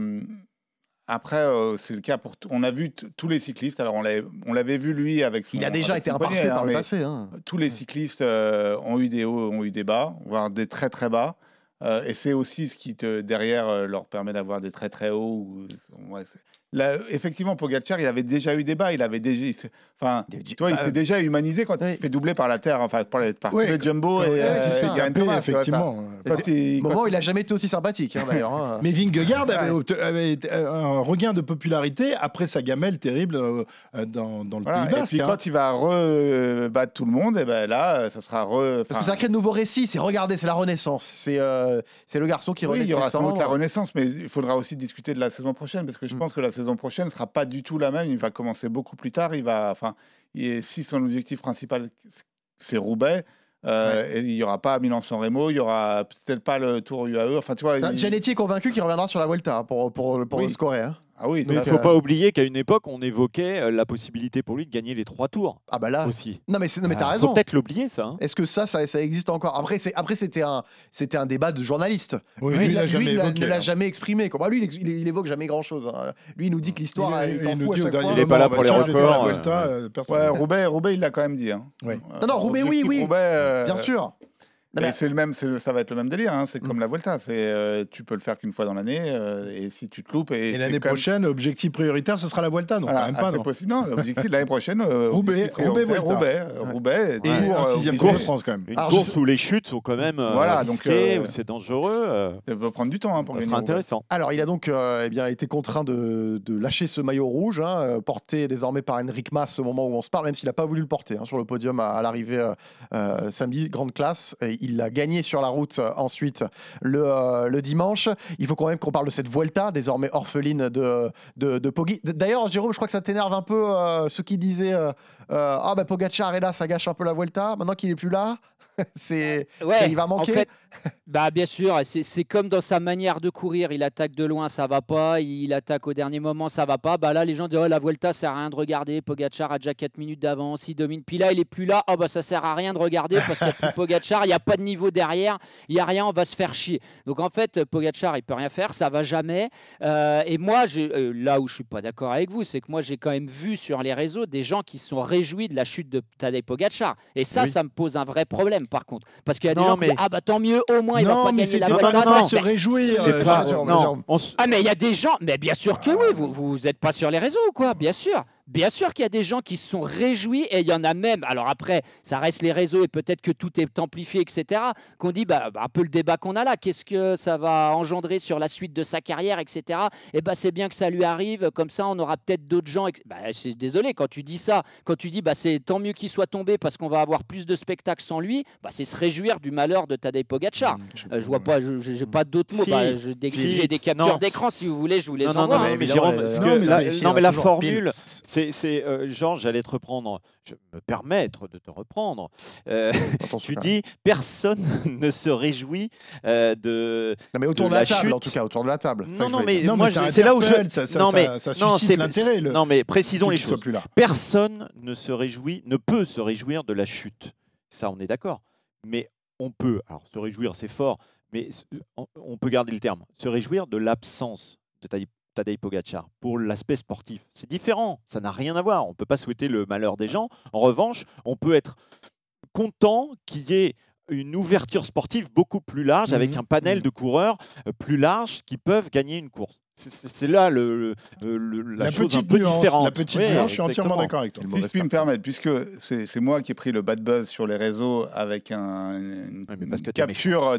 c'est le cas pour on a vu tous les cyclistes. Alors on l'avait vu lui avec son, il a déjà été imparfait par le passé. Tous les cyclistes ont eu des hauts, ont eu des bas, voire des très très bas. Et c'est aussi ce qui derrière leur permet d'avoir des très très hauts. Là, effectivement, Pogacar, il avait déjà eu des bas, il s'est déjà humanisé quand il fait doubler par la terre, par le Jumbo et Geraint Thomas, effectivement. Moment, il n'a jamais été aussi sympathique, d'ailleurs. Mais Vingegaard avait un regain de popularité après sa gamelle terrible dans le Pays Basque. Et puis quand il va rebattre tout le monde, et là, ça sera Parce que ça crée de nouveaux récits. Regardez, c'est la Renaissance. C'est le garçon qui renaît. Il y aura sans doute la Renaissance, mais il faudra aussi discuter de la saison prochaine, parce que je pense que la saison prochaine ne sera pas du tout la même. Il va commencer beaucoup plus tard. Si son objectif principal, c'est Roubaix, et il n'y aura pas Milan-San Remo, il n'y aura peut-être pas le Tour UAE. Gianetti est convaincu qu'il reviendra sur la Vuelta pour le scorer. Ah oui, mais il ne faut pas oublier qu'à une époque, on évoquait la possibilité pour lui de gagner les 3 tours. Ah bah là aussi. Non mais t'as raison. Faut peut-être l'oublier ça. Est-ce que ça existe encore? Après c'était un débat de journaliste. Oui, lui, il ne l'a jamais exprimé. Lui, il évoque jamais grand chose. Lui, il nous dit que l'histoire, il s'en fout à chaque fois. Il n'est pas là pour les records. Roubaix, il l'a quand même dit. Non, Roubaix, oui, bien sûr. Ça va être le même délire, c'est comme la Vuelta, tu peux le faire qu'une fois dans l'année, et si tu te loupes... Et l'année prochaine, objectif prioritaire, ce sera la Vuelta, non? Voilà, c'est possible. Non, l'objectif de l'année prochaine, Roubaix, et sixième course France quand même. Une course où les chutes sont quand même risquées, où c'est dangereux. Ça peut prendre du temps pour gagner. Ça sera intéressant. Alors, il a donc été contraint de lâcher ce maillot rouge, porté désormais par Enric Mas au moment où on se parle, même s'il n'a pas voulu le porter sur le podium à l'arrivée samedi, grande classe. il l'a gagné sur la route ensuite le dimanche. Il faut quand même qu'on parle de cette Vuelta, désormais orpheline de Poggi. D'ailleurs, Jérôme, je crois que ça t'énerve un peu ceux qui disaient Pogacar est là, ça gâche un peu la Vuelta. Maintenant qu'il n'est plus là, il va manquer. En fait, bien sûr, c'est comme dans sa manière de courir. Il attaque de loin, ça va pas. Il attaque au dernier moment, ça va pas. Là, les gens disent la Vuelta, ça sert à rien de regarder. Pogacar a déjà 4 minutes d'avance, il domine. Puis là, il est plus là. Ça sert à rien de regarder parce qu'il n'y a plus Pogacar. Il n'y a pas de niveau derrière. Il n'y a rien. On va se faire chier. Donc en fait, Pogacar, il peut rien faire. Ça va jamais. Et moi, là où je suis pas d'accord avec vous, c'est que moi, j'ai quand même vu sur les réseaux des gens qui se sont réjouis de la chute de Tadej Pogacar. Et ça me pose un vrai problème, par contre, parce qu'il y a des gens qui disent tant mieux, au moins il va pas gagner la Vuelta. Non, se réjouir. Mais il y a des gens, mais bien sûr que oui, vous n'êtes pas sur les réseaux ou quoi? Bien sûr. Bien sûr qu'il y a des gens qui se sont réjouis et il y en a même, alors après, ça reste les réseaux et peut-être que tout est amplifié, etc., qu'on dit, un peu le débat qu'on a là, qu'est-ce que ça va engendrer sur la suite de sa carrière, etc. C'est bien que ça lui arrive, comme ça on aura peut-être d'autres gens. Je suis désolé, quand tu dis ça, quand tu dis, c'est tant mieux qu'il soit tombé parce qu'on va avoir plus de spectacles sans lui, c'est se réjouir du malheur de Tadej Pogacar. Je vois pas, j'ai pas d'autres mots. J'ai des captures d'écran, si vous voulez, je vous les envoie. Non, mais Jérôme, la formule... Georges, j'allais te reprendre. Je me permettre de te reprendre. Tu dis personne ne se réjouit de. Non, mais autour de la table, chute. En tout cas, autour de la table. C'est là où ça suscite l'intérêt. Non, mais précisons les choses. Personne ne peut se réjouir de la chute. Ça, on est d'accord. Mais on peut. Alors, se réjouir, c'est fort, mais on peut garder le terme. Se réjouir de l'absence de Tadej Pogacar pour l'aspect sportif. C'est différent, ça n'a rien à voir. On ne peut pas souhaiter le malheur des gens. En revanche, on peut être content qu'il y ait une ouverture sportive beaucoup plus large avec un panel de coureurs plus large qui peuvent gagner une course. C'est là la chose un peu différente. La petite nuance, je suis entièrement d'accord avec toi. Si je puis me permettre, puisque c'est moi qui ai pris le bad buzz sur les réseaux avec une capture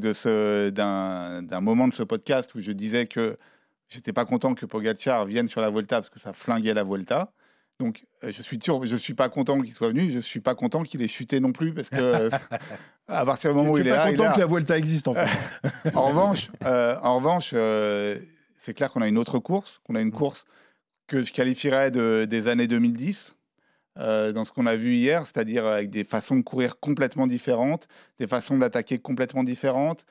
d'un moment de ce podcast où je disais que j'étais pas content que Pogacar vienne sur la Vuelta parce que ça flinguait la Vuelta. Donc, je suis pas content qu'il soit venu. Je suis pas content qu'il ait chuté non plus parce que à partir du moment où il est là, je suis pas content que la Vuelta existe en fait. En revanche, c'est clair qu'on a une autre course, qu'on a une course que je qualifierais des années 2010. Dans ce qu'on a vu hier, c'est-à-dire avec des façons de courir complètement différentes, des façons d'attaquer complètement différentes.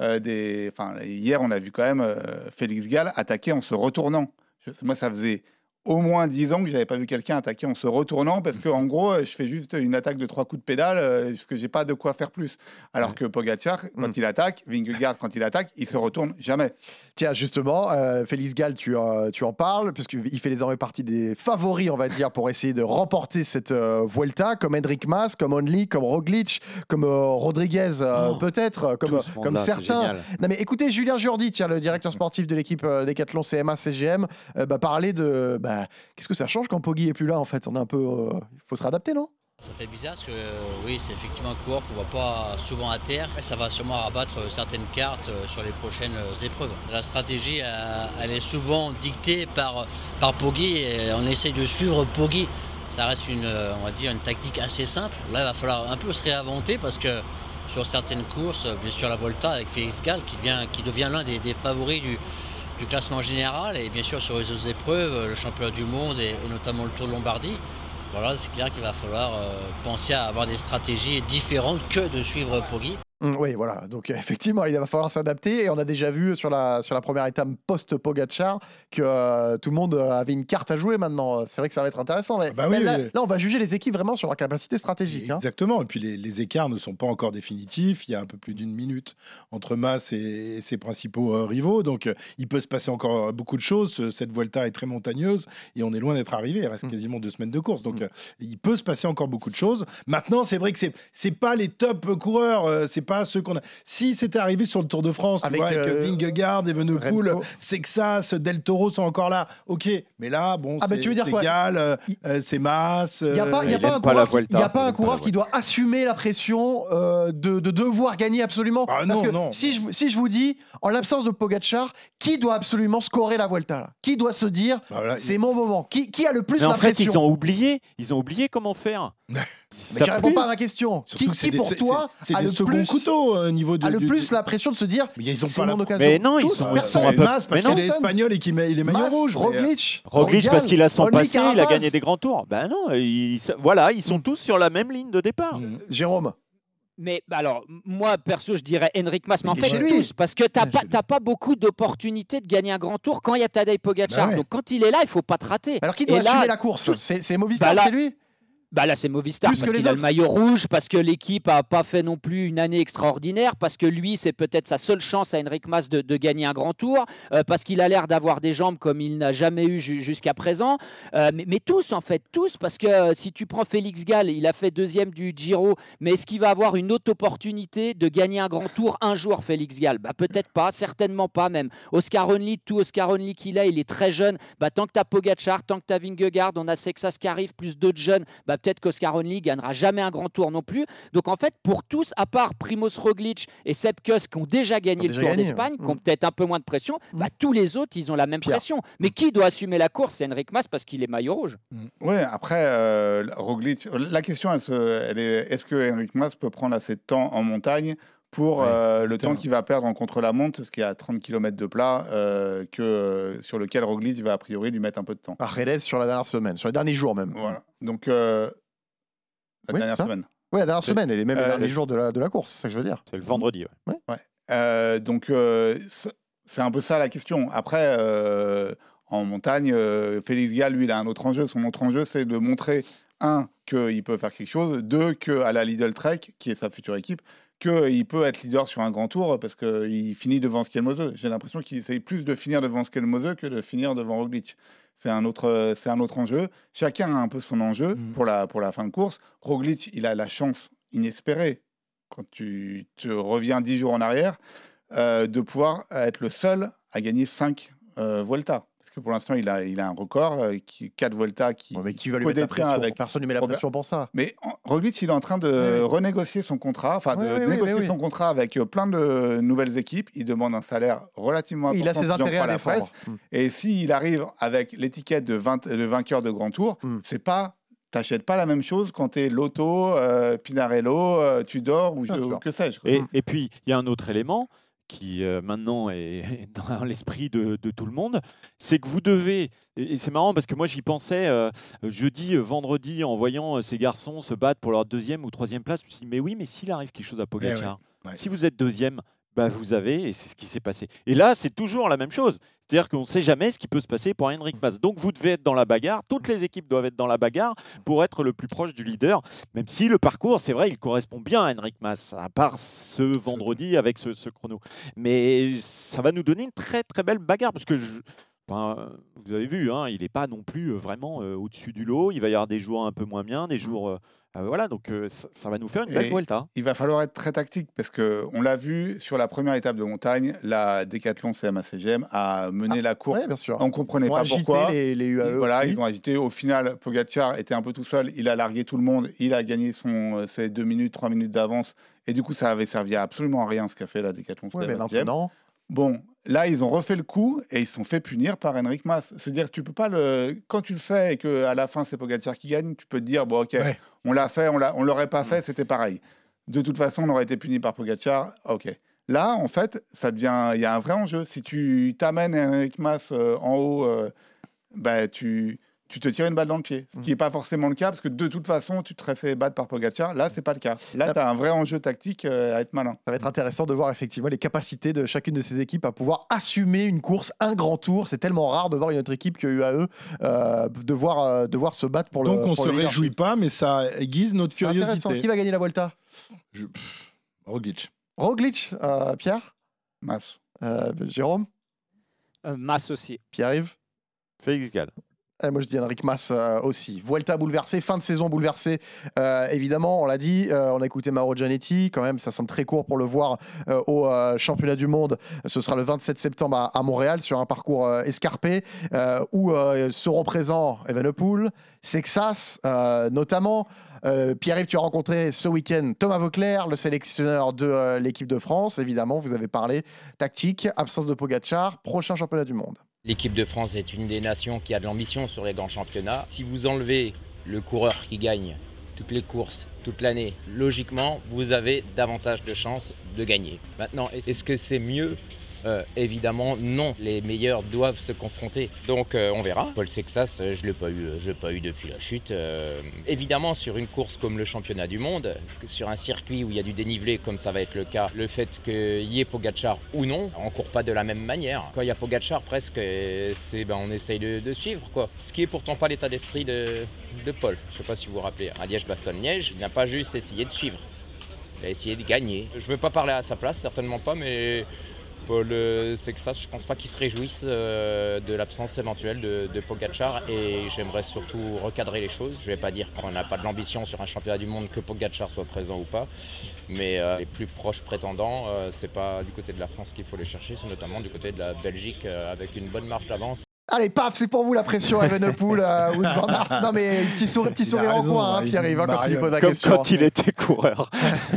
Hier, on a vu quand même Félix Gall attaquer en se retournant. Moi, ça faisait au moins 10 ans que je n'avais pas vu quelqu'un attaquer en se retournant parce qu'en gros, je fais juste une attaque de 3 coups de pédale parce que je n'ai pas de quoi faire plus. Alors que Pogacar, quand il attaque, Vingegaard, quand il attaque, il ne se retourne jamais. Tiens, justement, Félix Gall, tu en parles, puisqu'il fait désormais partie des favoris, on va dire, pour essayer de remporter cette Vuelta, comme Enric Mas, comme Only, comme Roglic, comme Rodriguez, peut-être, comme certains. Non, mais écoutez, Julien Jordi, le directeur sportif de l'équipe Decathlon CMA CGM, parlait de... qu'est-ce que ça change quand Poggi est plus là, en fait? On est un peu... Il faut se réadapter, non? Ça fait bizarre parce que oui, c'est effectivement un coureur qu'on ne voit pas souvent à terre. Ça va sûrement rabattre certaines cartes sur les prochaines épreuves. La stratégie, elle est souvent dictée par Poggi et on essaye de suivre Poggi. Ça reste on va dire une tactique assez simple. Là, il va falloir un peu se réinventer parce que sur certaines courses, bien sûr la Volta avec Félix Gall qui devient l'un des favoris du classement général et bien sûr sur les autres épreuves, le championnat du monde et notamment le Tour de Lombardie. Voilà, c'est clair qu'il va falloir penser à avoir des stratégies différentes que de suivre Poggi. Oui, voilà. Donc, effectivement, il va falloir s'adapter. Et on a déjà vu sur la première étape post-Pogacar que tout le monde avait une carte à jouer maintenant. C'est vrai que ça va être intéressant. Là, on va juger les équipes vraiment sur leur capacité stratégique. Exactement. Et puis, les écarts ne sont pas encore définitifs. Il y a un peu plus d'une minute entre Mas et ses principaux rivaux. Donc, il peut se passer encore beaucoup de choses. Cette Vuelta est très montagneuse et on est loin d'être arrivé. Il reste quasiment 2 semaines de course. Donc, il peut se passer encore beaucoup de choses. Maintenant, c'est vrai que c'est pas les top coureurs. C'est pas ceux qu'on a. Si c'était arrivé sur le Tour de France, avec Vingegaard, Evenepoel, c'est que ce Del Toro sont encore là. Ok, mais là, bon, c'est Gall, c'est Mas. Il n'y a pas un coureur qui doit assumer la pression de devoir gagner absolument. Non. Si je vous dis, en l'absence de Pogacar, qui doit absolument scorer la Vuelta là? Qui doit se dire, c'est mon moment? Qui a le plus la pression? En fait, ils ont oublié comment faire. Mais tu réponds pas à ma question. Qui pour toi a le plus couteau au niveau de. le plus la pression de se dire. Mais ils ont c'est pas mon la. occasion. Mais non, ils Tous, sont personne. un peu. Mas parce qu'il est espagnol et qu'il est maillot rouge. Roglic. Roglic parce qu'il a son Only passé, il a Carapaz. gagné des grands tours. Ben non, voilà, ils sont tous sur la même ligne de départ. Jérôme. Mais alors, moi, perso, je dirais Henrik Mas, mais en Il est fait, chez lui. tous, parce que t'as pas beaucoup d'opportunités de gagner un grand tour quand il y a Tadej Pogacar. Bah ouais. Donc, quand il est là, il faut pas te rater. Alors qui doit Et là, assumer la course? C'est Movistar, Bah là- c'est lui? Bah là, c'est Movistar Plus que parce les qu'il a le autres. maillot rouge, parce que l'équipe a pas fait non plus une année extraordinaire, parce que lui, c'est peut-être sa seule chance à Henrik Mas de gagner un grand tour, parce qu'il a l'air d'avoir des jambes comme il n'a jamais eu jusqu'à présent. Mais tous, en fait, tous, parce que si tu prends Félix Gall, il a fait deuxième du Giro, mais est-ce qu'il va avoir une autre opportunité de gagner un grand tour un jour, Félix Gall? Bah peut-être pas, certainement pas même. Oscar Only, tout Oscar Only qu'il a, il est très jeune. Bah, tant que tu as Pogacar, tant que tu as Vingegaard, on a Sexas qui arrive, plus d'autres jeunes, bah, peut-être qu'Oscar Only gagnera jamais un grand tour non plus. Donc en fait, pour tous, à part Primoz Roglic et Sepp Kuss qui ont déjà gagné le Tour d'Espagne, qui ont peut-être un peu moins de pression, bah, tous les autres, ils ont la même pression. Mais qui doit assumer la course? C'est Henrik Mas parce qu'il est maillot rouge. Ouais, après, Roglic, la question, elle est est-ce que Henrik Mas peut prendre assez de temps en montagne pour le temps qu'il va perdre en contre-la-montre, parce qu'il y a 30 km de plat, sur lequel Roglic va a priori lui mettre un peu de temps. Par Jerez sur la dernière semaine, sur les derniers jours même. Voilà. Donc, Oui, dernière ça. semaine. Oui, la dernière semaine, et même les derniers jours de la course, c'est ça que je veux dire. C'est le vendredi. Donc, c'est un peu ça la question. Après, en montagne, Félix Gall, lui, il a un autre enjeu. Son autre enjeu, c'est de montrer, un, qu'il peut faire quelque chose, deux, qu'à la Lidl Trek, qui est sa future équipe, qu'il peut être leader sur un grand tour parce qu'il finit devant Skelmose. J'ai l'impression qu'il essaye plus de finir devant Skelmose que de finir devant Roglic. C'est un autre enjeu. Chacun a un peu son enjeu pour la fin de course. Roglic, il a la chance inespérée, quand tu te reviens 10 jours en arrière, de pouvoir être le seul à gagner 5 Vuelta. Parce que pour l'instant, il a un record, 4 Vuelta qui mais qui va lui mettre la pression avec... Personne ne lui met la pression pour ça. Mais Roglic, il est en train de renégocier son contrat, négocier son contrat avec plein de nouvelles équipes. Il demande un salaire relativement important. Il a ses intérêts à défendre. Et s'il arrive avec l'étiquette de vainqueur de grand tour, c'est pas... T'achètes pas la même chose quand tu es Lotto, Pinarello, Tudor ou que sais-je. Et puis, il y a un autre élément qui maintenant est dans l'esprit de tout le monde, c'est que vous devez, et c'est marrant parce que moi j'y pensais jeudi, vendredi, en voyant ces garçons se battre pour leur deuxième ou troisième place, je me suis dit, mais oui, mais s'il arrive quelque chose à Pogacar, si vous êtes deuxième, bah vous avez, et c'est ce qui s'est passé. Et là, c'est toujours la même chose. C'est-à-dire qu'on ne sait jamais ce qui peut se passer pour Henrik Mas. Donc vous devez être dans la bagarre, toutes les équipes doivent être dans la bagarre pour être le plus proche du leader, même si le parcours, c'est vrai, il correspond bien à Henrik Mas, à part ce vendredi avec ce chrono. Mais ça va nous donner une très très belle bagarre, parce que vous avez vu, hein, il n'est pas non plus vraiment au-dessus du lot, il va y avoir des jours un peu moins bien, des jours... voilà, donc ça va nous faire une belle Vuelta. Il va falloir être très tactique parce qu'on l'a vu sur la première étape de montagne, la Décathlon CMA-CGM a mené la course. Ouais, bien sûr. On ne comprenait pas pourquoi. Les UAE. Voilà, ils ont agité. Au final, Pogacar était un peu tout seul. Il a largué tout le monde. Il a gagné ses 2 minutes, 3 minutes d'avance. Et du coup, ça avait servi à absolument à rien ce qu'a fait la Décathlon CMA-CGM. Bon, là, ils ont refait le coup et ils se sont fait punir par Henrik Mas. C'est-à-dire que tu peux pas quand tu le fais et qu'à la fin, c'est Pogacar qui gagne, tu peux te dire, bon, ok, on l'a fait, on l'aurait pas fait, c'était pareil. De toute façon, on aurait été puni par Pogacar, ok. Là, en fait, il y a un vrai enjeu. Si tu t'amènes Henrik Mas en haut, tu te tires une balle dans le pied. Ce qui n'est pas forcément le cas, parce que de toute façon, tu te serais fait battre par Pogacar. Là, ce n'est pas le cas. Là, tu as un vrai enjeu tactique à être malin. Ça va être intéressant de voir effectivement les capacités de chacune de ces équipes à pouvoir assumer une course, un grand tour. C'est tellement rare de voir une autre équipe que UAE devoir se battre pour le Donc, on ne se réjouit pas, mais ça aiguise notre curiosité. Qui va gagner la Vuelta? Roglic. Roglic, Pierre? Mas. Jérôme? Mas aussi. Pierre-Yves? Félix Gall. Moi, je dis Henrik Mas aussi. Vuelta bouleversée, fin de saison bouleversée. Évidemment, on l'a dit, on a écouté Mauro Gianetti. Quand même, ça semble très court pour le voir au championnat du monde. Ce sera le 27 septembre à Montréal sur un parcours escarpé où seront présents Evenepoel, Sexas notamment. Pierre-Yves, tu as rencontré ce week-end Thomas Voeckler, le sélectionneur de l'équipe de France. Évidemment, vous avez parlé tactique, absence de Pogacar, prochain championnat du monde. L'équipe de France est une des nations qui a de l'ambition sur les grands championnats. Si vous enlevez le coureur qui gagne toutes les courses, toute l'année, logiquement, vous avez davantage de chances de gagner. Maintenant, est-ce que c'est mieux ? Évidemment, non. Les meilleurs doivent se confronter. Donc, on verra. Paul Sexas, je l'ai pas eu depuis la chute. Évidemment, sur une course comme le championnat du monde, sur un circuit où il y a du dénivelé, comme ça va être le cas, le fait qu'il y ait Pogačar ou non, on court pas de la même manière. Quand il y a Pogačar, presque, on essaye de suivre, quoi. Ce qui est pourtant pas l'état d'esprit de Paul. Je sais pas si vous vous rappelez. À Liège-Bastogne-Liège, il n'a pas juste essayé de suivre. Il a essayé de gagner. Je veux pas parler à sa place, certainement pas, mais Paul Sexas, je pense pas qu'il se réjouisse de l'absence éventuelle de Pogačar, et j'aimerais surtout recadrer les choses. Je vais pas dire qu'on n'a pas de l'ambition sur un championnat du monde que Pogačar soit présent ou pas, mais les plus proches prétendants, c'est pas du côté de la France qu'il faut les chercher, c'est notamment du côté de la Belgique avec une bonne marge d'avance. Allez, paf, c'est pour vous la pression, Evenepoel, Wout van Aert. Non, mais petit sourire en coin, Pierre-Yves, quand il lui pose la question. Comme quand il était coureur.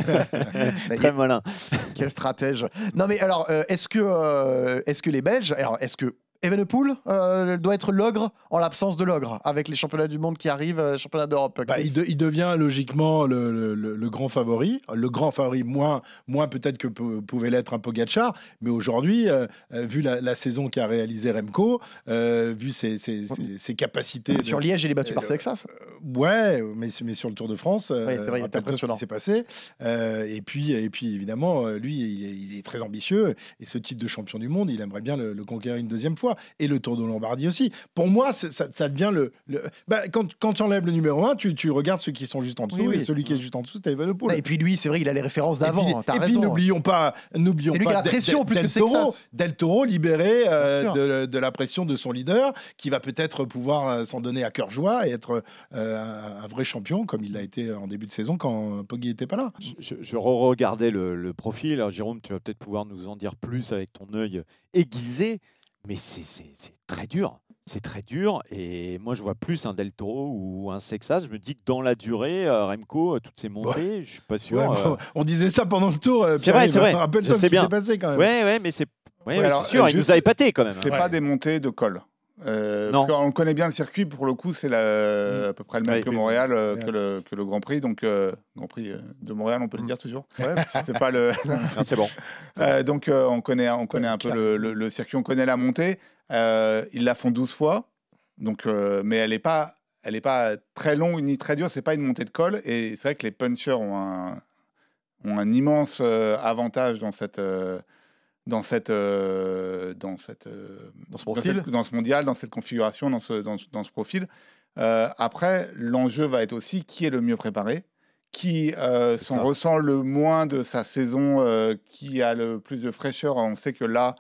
Très malin. Quel stratège. Non, mais alors, est-ce que les Belges, est-ce que Evenepoel doit être l'ogre en l'absence de l'ogre, avec les championnats du monde qui arrivent, les championnats d'Europe? Il devient logiquement le grand favori. Le grand favori, moins peut-être que pouvait l'être un Pogačar. Mais aujourd'hui, vu la saison qu'a réalisé Remco, vu ses capacités... Sur Liège, il est battu par Sexas. Ouais, mais sur le Tour de France, c'est vrai, il est impressionnant. Ce qui s'est passé. Et puis évidemment, lui, il est très ambitieux. Et ce titre de champion du monde, il aimerait bien le conquérir une deuxième fois. Et le Tour de Lombardie aussi. Pour moi, ça devient quand tu enlèves le numéro 1, tu regardes ceux qui sont juste en dessous, et celui qui est juste en dessous, c'est Evenepoel. Et puis lui, c'est vrai, il a les références d'avant. Et puis n'oublions pas c'est lui qui a la pression plus que Sexas. Del Toro libéré de la pression de son leader, qui va peut-être pouvoir s'en donner à cœur joie et être un vrai champion, comme il l'a été en début de saison quand Poggi n'était pas là. Je re-regardais le profil. Alors, Jérôme, tu vas peut-être pouvoir nous en dire plus avec ton œil aiguisé. Mais c'est très dur. C'est très dur. Et moi, je vois plus un Del Toro ou un Sexas. Je me dis que dans la durée, Remco, toutes ces montées, je suis pas sûr. On disait ça pendant le Tour. C'est vrai, c'est vrai. Rappelle-toi ce qui s'est passé quand même. Ouais, mais c'est sûr. Il nous a épaté quand même. C'est pas des montées de col. Parce qu'on connaît bien le circuit, pour le coup, c'est à peu près le même que Montréal, que le Grand Prix. Donc, Grand Prix de Montréal, on peut le dire toujours. C'est pas le. Non, c'est bon. Donc, on connaît un peu le circuit, on connaît la montée. Ils la font 12 fois. Donc, mais elle n'est pas très longue ni très dure. C'est pas une montée de col. Et c'est vrai que les punchers ont un immense avantage dans ce mondial, dans cette configuration, dans ce profil. Après, l'enjeu va être aussi qui est le mieux préparé, qui s'en ressent le moins de sa saison, qui a le plus de fraîcheur. On sait que là,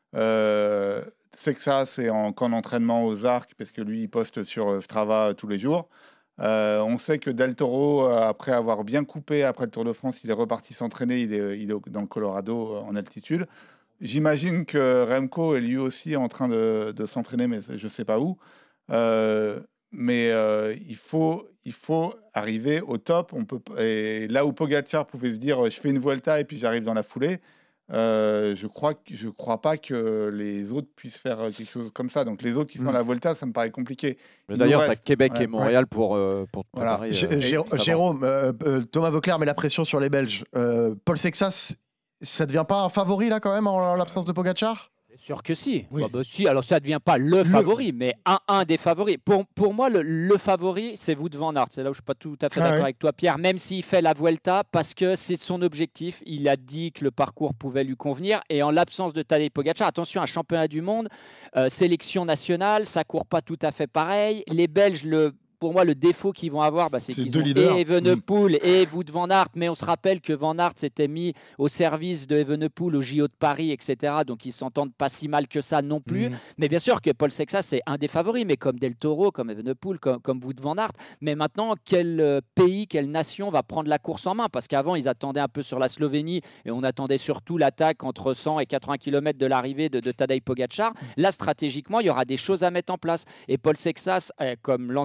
Sexas est en camp d'entraînement aux Arcs, parce que lui, il poste sur Strava tous les jours. On sait que Del Toro, après avoir bien coupé après le Tour de France, il est reparti s'entraîner, il est dans le Colorado en altitude. J'imagine que Remco est lui aussi en train de s'entraîner, mais je ne sais pas où. Mais il faut arriver au top. Et là où Pogačar pouvait se dire je fais une Vuelta et puis j'arrive dans la foulée, je crois pas que les autres puissent faire quelque chose comme ça. Donc les autres qui sont à la Vuelta, ça me paraît compliqué. D'ailleurs, tu as Québec et Montréal pour te préparer. Jérôme, Thomas Voeckler met la pression sur les Belges. Paul Sexas, ça devient pas un favori là quand même en l'absence de Pogačar? Bien sûr que si. Oui. Si. Alors ça ne devient pas le favori, mais un des favoris. Pour moi, le favori, c'est Wout van Aert. C'est là où je ne suis pas tout à fait d'accord avec toi, Pierre, même s'il fait la Vuelta, parce que c'est son objectif. Il a dit que le parcours pouvait lui convenir. Et en l'absence de Tadej Pogačar, attention, un championnat du monde, sélection nationale, ça ne court pas tout à fait pareil. Les Belges, pour moi, le défaut qu'ils vont avoir, c'est qu'ils ont et Evenepoel et Wout van Aert, mais on se rappelle que Van Aert s'était mis au service de Evenepoel au JO de Paris, etc. Donc, ils ne s'entendent pas si mal que ça non plus. Mais bien sûr que Paul Sexas, c'est un des favoris, mais comme Del Toro, comme Evenepoel, comme Wout van Aert. Mais maintenant, quel pays, quelle nation va prendre la course en main? Parce qu'avant, ils attendaient un peu sur la Slovénie et on attendait surtout l'attaque entre 100 et 80 km de l'arrivée de Tadej Pogačar. Là, stratégiquement, il y aura des choses à mettre en place. Et Paul Sexas, comme l'ensemble des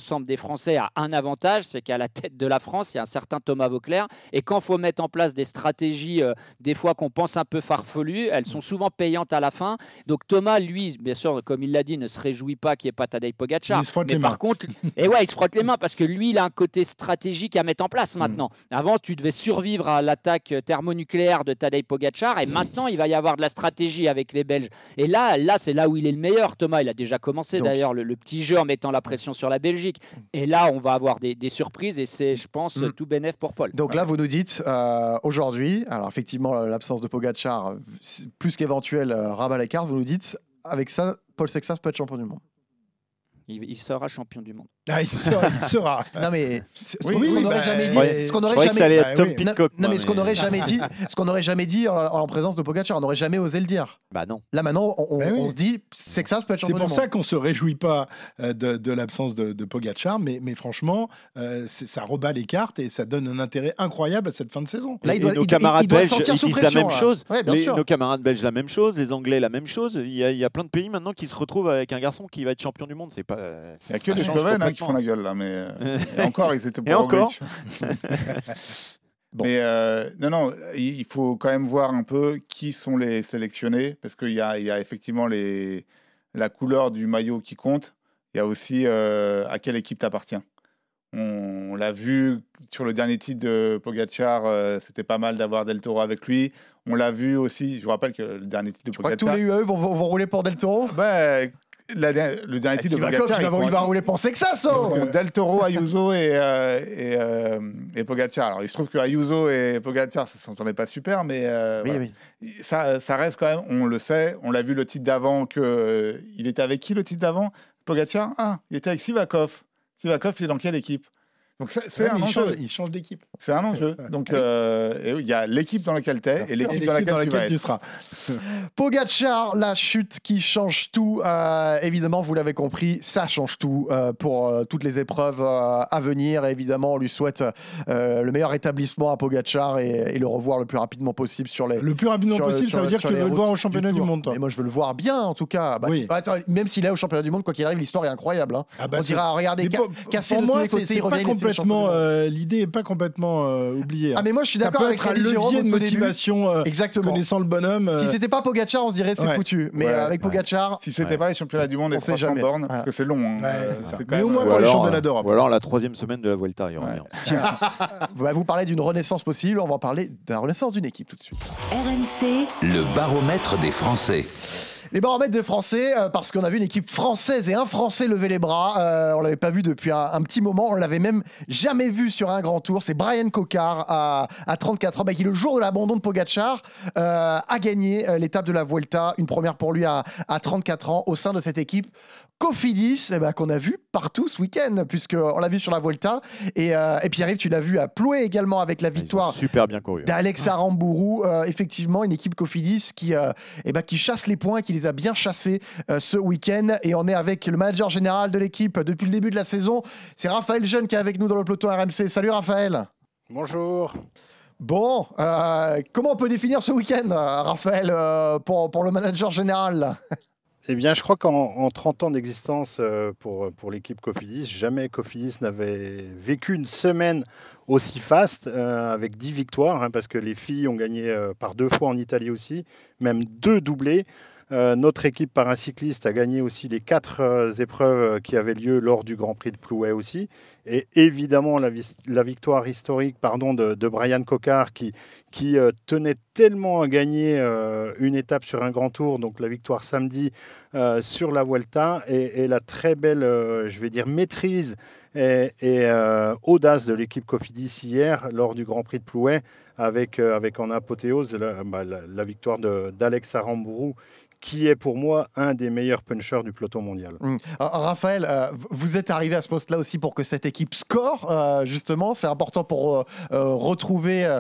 Français a un avantage, c'est qu'à la tête de la France, il y a un certain Thomas Voeckler. Et quand il faut mettre en place des stratégies, des fois qu'on pense un peu farfelues, elles sont souvent payantes à la fin. Donc Thomas, lui, bien sûr, comme il l'a dit, ne se réjouit pas qu'il n'y ait pas Tadej Pogačar. Il se frotte mais les par mains. contre, et ouais, il se frotte les mains parce que lui, il a un côté stratégique à mettre en place maintenant. Avant, tu devais survivre à l'attaque thermonucléaire de Tadej Pogačar et maintenant, il va y avoir de la stratégie avec les Belges. Et là c'est là où il est le meilleur, Thomas. Il a déjà commencé d'ailleurs le petit jeu en mettant la pression sur la Belgique. Et là, on va avoir des surprises et c'est, je pense, tout bénef pour Paul. Donc là, vous nous dites aujourd'hui, alors effectivement, l'absence de Pogačar, plus qu'éventuel, rabat les cartes, vous nous dites, avec ça, Paul Sexas peut être champion du monde. Il sera champion du monde. Ah, il sera. Non mais ce qu'on n'aurait jamais dit, je croyais que ça allait être Tom Pidcock. Non mais ce qu'on n'aurait jamais dit en présence de Pogačar, on n'aurait jamais osé le dire. Bah non. Là maintenant, on se dit, Sexas peut être champion du monde. C'est pour ça qu'on se réjouit pas de l'absence de Pogačar, mais franchement, ça rebat les cartes et ça donne un intérêt incroyable à cette fin de saison. Là, nos camarades belges, ils disent la même chose. Ouais, Nos camarades belges, la même chose. Les Anglais, la même chose. Il y a plein de pays maintenant qui se retrouvent avec un garçon qui va être champion du monde. C'est pas. Il n'y a que les Slovènes qui font la gueule là, mais et encore, ils étaient pour Roglic. Bon. Mais non, il faut quand même voir un peu qui sont les sélectionnés, parce qu'il y a effectivement la couleur du maillot qui compte. Il y a aussi à quelle équipe t'appartiens. On l'a vu sur le dernier titre de Pogačar, c'était pas mal d'avoir Del Toro avec lui. On l'a vu aussi, je vous rappelle que le dernier titre de Pogačar... Tous les UAE vont rouler pour Del Toro le dernier titre de Pogačar, il va rouler pour Sexas. Del Toro, Ayuso et Pogačar. Alors, il se trouve que Ayuso et Pogačar, ça ne s'en est pas super, mais voilà. Ça reste quand même, on le sait, on l'a vu le titre d'avant, il était avec qui le titre d'avant, Pogačar? Il était avec Sivakov. Sivakov, il est dans quelle équipe? Donc c'est un enjeu. Il change d'équipe. C'est un enjeu. Donc il y a l'équipe dans laquelle tu es et l'équipe dans laquelle tu seras. Pogačar, la chute qui change tout. Évidemment, vous l'avez compris, ça change tout pour toutes les épreuves à venir. Évidemment, on lui souhaite le meilleur rétablissement à Pogačar et le revoir le plus rapidement possible sur les. Le plus rapidement possible, ça veut dire que tu veux le voir au championnat du monde, toi. Et moi, je veux le voir bien, en tout cas. Oui. Attends, même s'il est au championnat du monde, quoi qu'il arrive, l'histoire est incroyable. Hein. On dira, regardez, cassé de tous les côtés, il revient. L'idée n'est pas complètement oubliée. Ah mais moi je suis d'accord avec un levier de motivation. Exactement. Connaissant le bonhomme. Si c'était pas Pogačar, on se dirait c'est foutu. Mais avec Pogačar, si c'était pas les championnats du monde et 300 bornes, parce que c'est long. Mais au moins pour les championnats d'Europe. Ou alors la 3e semaine de la Vuelta, il revient. Vous parlez d'une renaissance possible, on va parler de la renaissance d'une équipe tout de suite. RMC, le baromètre des Français. Les baromètres des Français, parce qu'on a vu une équipe française et un Français lever les bras. On l'avait pas vu depuis un petit moment. On l'avait même jamais vu sur un grand tour. C'est Brian Cocard à 34 ans, qui le jour de l'abandon de Pogačar a gagné l'étape de la Vuelta. Une première pour lui à 34 ans au sein de cette équipe Cofidis, qu'on a vu partout ce week-end, puisqu'on l'a vu sur la Vuelta. Et Pierre-Yves, tu l'as vu à Ploué également avec la victoire super bien couru, d'Alex Aramburu. Effectivement, une équipe Cofidis qui chasse les points, qui les a bien chassés ce week-end. Et on est avec le manager général de l'équipe depuis le début de la saison. C'est Raphaël Jeune qui est avec nous dans le peloton RMC. Salut Raphaël. Bonjour. Bon, comment on peut définir ce week-end, Raphaël, pour le manager général? Eh bien, je crois qu'en 30 ans d'existence pour l'équipe Cofidis, jamais Cofidis n'avait vécu une semaine aussi faste, avec 10 victoires, parce que les filles ont gagné par 2 fois en Italie aussi, même 2 doublés. Notre équipe paracycliste a gagné aussi les 4 épreuves qui avaient lieu lors du Grand Prix de Plouay aussi. Et évidemment, la victoire historique de Brian Cocard qui tenait tellement à gagner une étape sur un grand tour, donc la victoire samedi sur la Vuelta, et la très belle, maîtrise et audace de l'équipe Cofidis hier lors du Grand Prix de Plouay avec en apothéose la victoire d'Alex Aramburu, qui est pour moi un des meilleurs punchers du peloton mondial. Raphaël, vous êtes arrivé à ce poste-là aussi pour que cette équipe score, justement. C'est important pour retrouver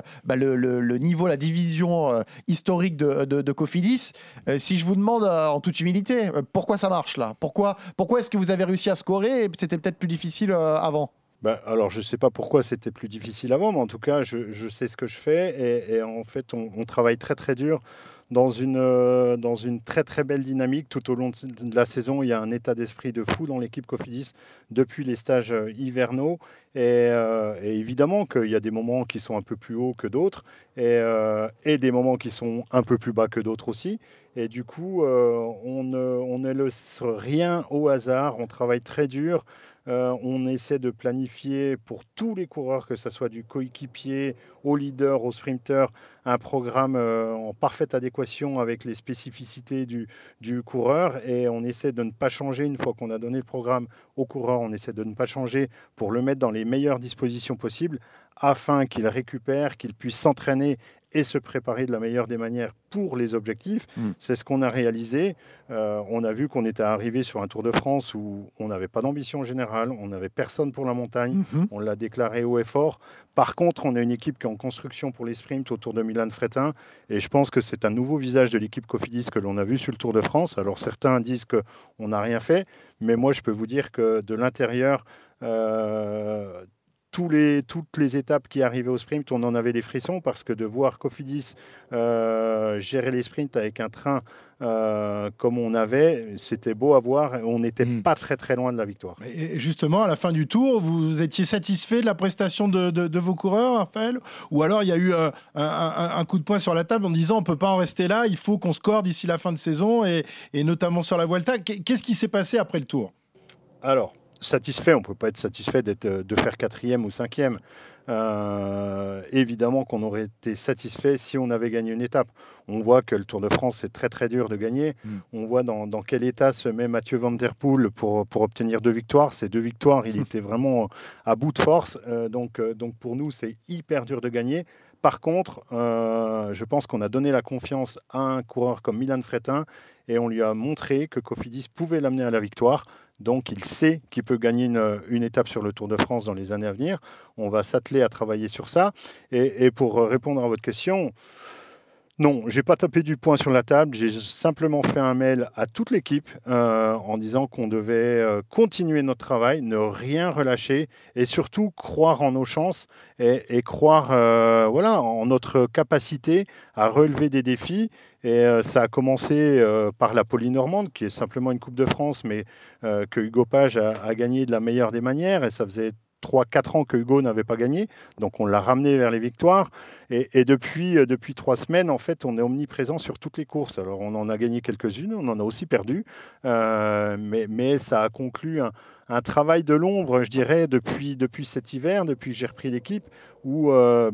le niveau, la division historique de Cofidis. Si je vous demande en toute humilité, pourquoi ça marche là? Pourquoi est-ce que vous avez réussi à scorer et c'était peut-être plus difficile avant? Alors, je ne sais pas pourquoi c'était plus difficile avant, mais en tout cas, je sais ce que je fais. Et en fait, on travaille très, très dur dans une très très belle dynamique. Tout au long de la saison, il y a un état d'esprit de fou dans l'équipe Cofidis depuis les stages hivernaux. Et évidemment qu'il y a des moments qui sont un peu plus hauts que d'autres et des moments qui sont un peu plus bas que d'autres aussi. Et du coup, on ne laisse rien au hasard, on travaille très dur. On essaie de planifier pour tous les coureurs, que ce soit du coéquipier au leader, au sprinter, un programme en parfaite adéquation avec les spécificités du coureur. Et on essaie de ne pas changer une fois qu'on a donné le programme au coureur. On essaie de ne pas changer pour le mettre dans les meilleures dispositions possibles afin qu'il récupère, qu'il puisse s'entraîner et se préparer de la meilleure des manières pour les objectifs. C'est ce qu'on a réalisé. On a vu qu'on était arrivé sur un Tour de France où on n'avait pas d'ambition générale, on n'avait personne pour la montagne, on l'a déclaré haut et fort. Par contre, on a une équipe qui est en construction pour les sprints autour de Milan-Frétin et je pense que c'est un nouveau visage de l'équipe Cofidis que l'on a vu sur le Tour de France. Alors certains disent qu'on n'a rien fait, mais moi je peux vous dire que de l'intérieur, toutes les étapes qui arrivaient au sprint, on en avait des frissons parce que de voir Cofidis gérer les sprints avec un train comme on avait, c'était beau à voir. On n'était pas très très loin de la victoire. Et justement, à la fin du tour, vous étiez satisfait de la prestation de vos coureurs, Raphaël ? Ou alors il y a eu un coup de poing sur la table en disant on ne peut pas en rester là, il faut qu'on score d'ici la fin de saison et notamment sur la Vuelta. Qu'est-ce qui s'est passé après le tour ? Alors, satisfait, on ne peut pas être satisfait de faire 4e ou 5e. Évidemment qu'on aurait été satisfait si on avait gagné une étape. On voit que le Tour de France, c'est très très dur de gagner. On voit dans quel état se met Mathieu Van Der Poel pour obtenir 2 victoires. Ces 2 victoires, il était vraiment à bout de force. Donc pour nous, c'est hyper dur de gagner. Par contre, je pense qu'on a donné la confiance à un coureur comme Milan-Frétin et on lui a montré que Cofidis pouvait l'amener à la victoire. Donc, il sait qu'il peut gagner une étape sur le Tour de France dans les années à venir. On va s'atteler à travailler sur ça. Et pour répondre à votre question, non, je n'ai pas tapé du poing sur la table. J'ai simplement fait un mail à toute l'équipe en disant qu'on devait continuer notre travail, ne rien relâcher et surtout croire en nos chances et croire en notre capacité à relever des défis. Et ça a commencé par la Poly-Normande, qui est simplement une Coupe de France, mais que Hugo Page a gagné de la meilleure des manières. Et ça faisait 3-4 ans que Hugo n'avait pas gagné. Donc on l'a ramené vers les victoires. Et depuis 3 semaines, en fait, on est omniprésent sur toutes les courses. Alors on en a gagné quelques-unes, on en a aussi perdu. Mais ça a conclu un travail de l'ombre, je dirais, depuis cet hiver, depuis que j'ai repris l'équipe, où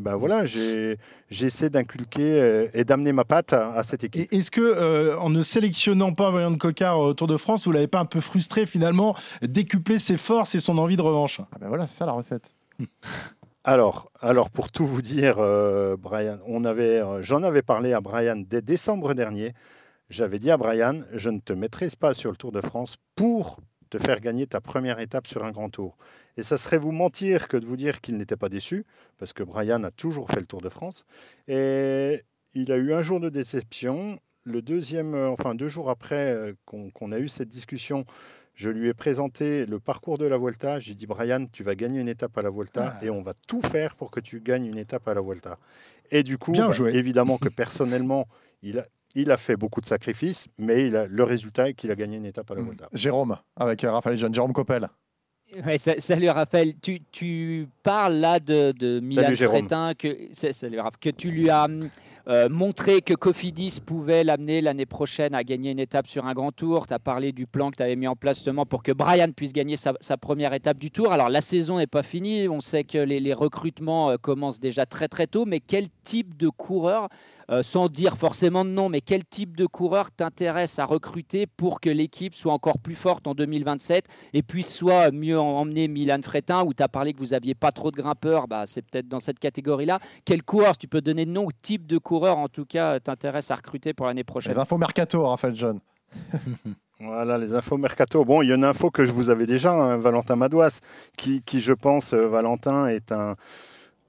j'essaie d'inculquer et d'amener ma patte à cette équipe. Et est-ce que, en ne sélectionnant pas Brian Cocard au Tour de France, vous ne l'avez pas un peu frustré finalement, décupler ses forces et son envie de revanche ? Voilà, c'est ça la recette. Alors, pour tout vous dire, Brian, j'en avais parlé à Brian dès décembre dernier. J'avais dit à Brian, je ne te maîtrise pas sur le Tour de France pour te faire gagner ta première étape sur un grand tour. Et ça serait vous mentir que de vous dire qu'il n'était pas déçu, parce que Brian a toujours fait le Tour de France. Et il a eu un jour de déception. Le 2 jours après qu'on a eu cette discussion, je lui ai présenté le parcours de la Vuelta. J'ai dit, Brian, tu vas gagner une étape à la Vuelta et on va tout faire pour que tu gagnes une étape à la Vuelta. Et du coup, évidemment que personnellement, il a fait beaucoup de sacrifices, mais le résultat est qu'il a gagné une étape à la Vuelta. Jérôme, avec Raphaël Jeune, Jérôme Coppel. Ouais, salut Raphaël, tu parles là de Milan-Frétin, que tu lui as montré que Cofidis pouvait l'amener l'année prochaine à gagner une étape sur un grand tour. Tu as parlé du plan que tu avais mis en place justement pour que Brian puisse gagner sa première étape du tour. Alors la saison n'est pas finie, on sait que les recrutements commencent déjà très très tôt, mais quel type de coureur, sans dire forcément de nom, mais quel type de coureur t'intéresse à recruter pour que l'équipe soit encore plus forte en 2027 et puisse soit mieux emmener Milan-Frétin, où tu as parlé que vous n'aviez pas trop de grimpeurs, c'est peut-être dans cette catégorie-là. Quel coureur, si tu peux donner de nom ou type de coureur en tout cas, t'intéresse à recruter pour l'année prochaine ? Les infos mercato, Raphaël John. Voilà, les infos mercato. Bon, il y a une info que je vous avais déjà, Valentin Madouas, qui je pense, Valentin, est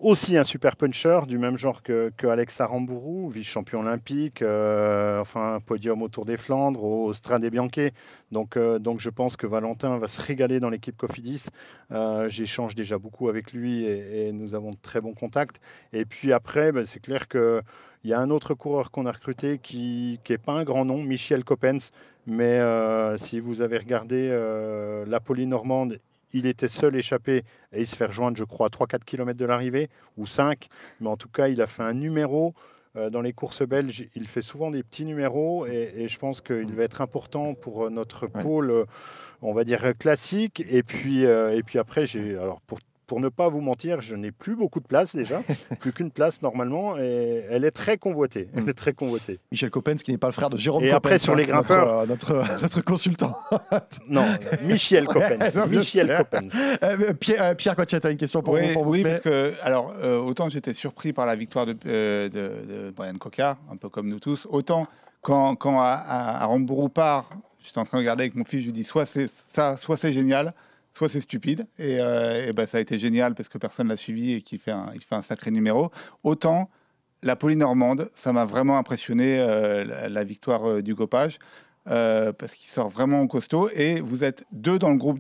Aussi un super puncher, du même genre que Alex Aramburu, vice-champion olympique, enfin un podium au Tour des Flandres, au Strade Bianche. Donc je pense que Valentin va se régaler dans l'équipe Cofidis. J'échange déjà beaucoup avec lui et nous avons de très bons contacts. Et puis après, c'est clair qu'il y a un autre coureur qu'on a recruté qui n'est pas un grand nom, Michel Coppens. Mais si vous avez regardé la Poli Normande, il était seul échappé et il se fait rejoindre, je crois, à 3-4 km de l'arrivée, ou 5. Mais en tout cas, il a fait un numéro dans les courses belges. Il fait souvent des petits numéros et je pense qu'il va être important pour notre pôle, on va dire, classique. Et puis après, pour ne pas vous mentir, je n'ai plus beaucoup de place déjà, plus qu'une place normalement, et elle est très convoitée. Elle est très convoitée. Michel Coppens, qui n'est pas le frère de Jérôme Coppens. Et après, sur les grimpeurs... Notre consultant. Non, Michel Coppens. Michel Coppens. Pierre Cotier, tu as une question pour vous? Oui, parce que, alors, autant j'étais surpris par la victoire de Brian Cocard, un peu comme nous tous, autant quand Aramburu part, j'étais en train de regarder avec mon fils, je lui dis soit c'est ça, soit c'est génial, soit c'est stupide, et ça a été génial parce que personne l'a suivi et qu'il fait un sacré numéro. Autant la Poli Normande, ça m'a vraiment impressionné, la victoire du Gopage, parce qu'il sort vraiment costaud, et vous êtes deux dans le groupe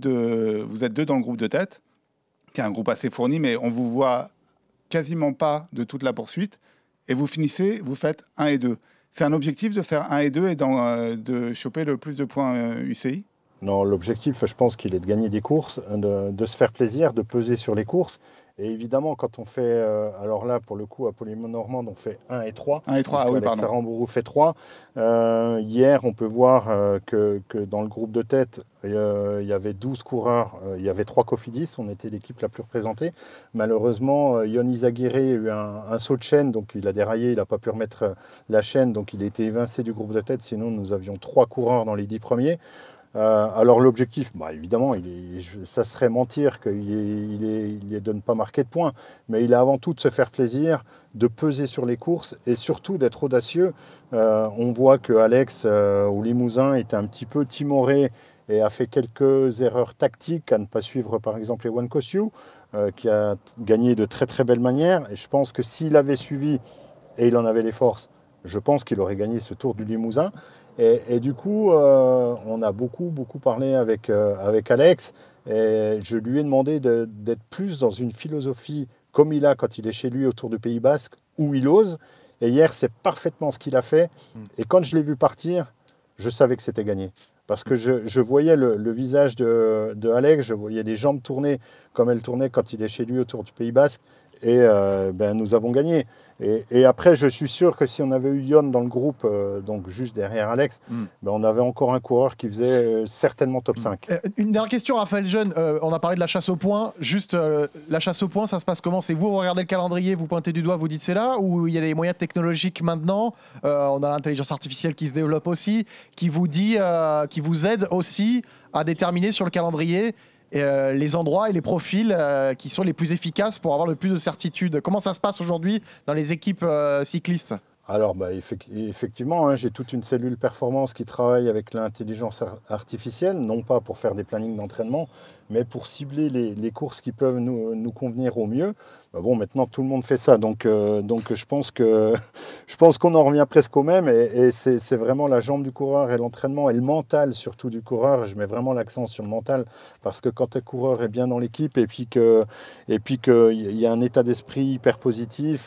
de tête, qui est un groupe assez fourni, mais on vous voit quasiment pas de toute la poursuite, et vous faites 1 et 2. C'est un objectif de faire 1 et 2 et de choper le plus de points UCI? Non, l'objectif, je pense qu'il est de gagner des courses, de se faire plaisir, de peser sur les courses. Et évidemment, quand on fait, alors là, pour le coup, à Poli Normande, on fait 1 et 3. 1 et 3, oui, pardon. Aramburu fait 3. Hier, on peut voir que dans le groupe de tête, il y avait 12 coureurs, il y avait 3 Cofidis, on était l'équipe la plus représentée. Malheureusement, Yonis Aguirre a eu un saut de chaîne, donc il a déraillé, il n'a pas pu remettre la chaîne, donc il a été évincé du groupe de tête. Sinon, nous avions 3 coureurs dans les 10 premiers. Alors l'objectif, évidemment, ça serait mentir qu'il est de ne pas marquer de points, mais il est avant tout de se faire plaisir, de peser sur les courses et surtout d'être audacieux. On voit que Alex au Limousin était un petit peu timoré et a fait quelques erreurs tactiques à ne pas suivre par exemple Ewan Kosciu, qui a gagné de très très belle manière. Et je pense que s'il avait suivi, et il en avait les forces, je pense qu'il aurait gagné ce Tour du Limousin. Et du coup, on a beaucoup parlé avec Alex, et je lui ai demandé d'être plus dans une philosophie comme il a quand il est chez lui autour du Pays Basque, où il ose. Et hier, c'est parfaitement ce qu'il a fait. Et quand je l'ai vu partir, je savais que c'était gagné. Parce que je voyais le visage de Alex, je voyais les jambes tourner comme elles tournaient quand il est chez lui autour du Pays Basque. Et nous avons gagné. Et après, je suis sûr que si on avait eu Yon dans le groupe, donc juste derrière Alex, on avait encore un coureur qui faisait certainement top 5. Une dernière question, Raphaël Jeune. On a parlé de la chasse au point. Juste, la chasse au point, ça se passe comment? C'est vous regardez le calendrier, vous pointez du doigt, vous dites c'est là, ou il y a les moyens technologiques maintenant? On a l'intelligence artificielle qui se développe aussi, qui vous dit, qui vous aide aussi à déterminer sur le calendrier les endroits et les profils qui sont les plus efficaces pour avoir le plus de certitude. Comment ça se passe aujourd'hui dans les équipes cyclistes? Alors, effectivement, j'ai toute une cellule performance qui travaille avec l'intelligence artificielle, non pas pour faire des plannings d'entraînement, mais pour cibler les courses qui peuvent nous convenir au mieux. Maintenant, tout le monde fait ça, donc je pense qu'on en revient presque au même, et c'est vraiment la jambe du coureur et l'entraînement et le mental surtout du coureur. Je mets vraiment l'accent sur le mental, parce que quand un coureur est bien dans l'équipe et puis qu'il y a un état d'esprit hyper positif,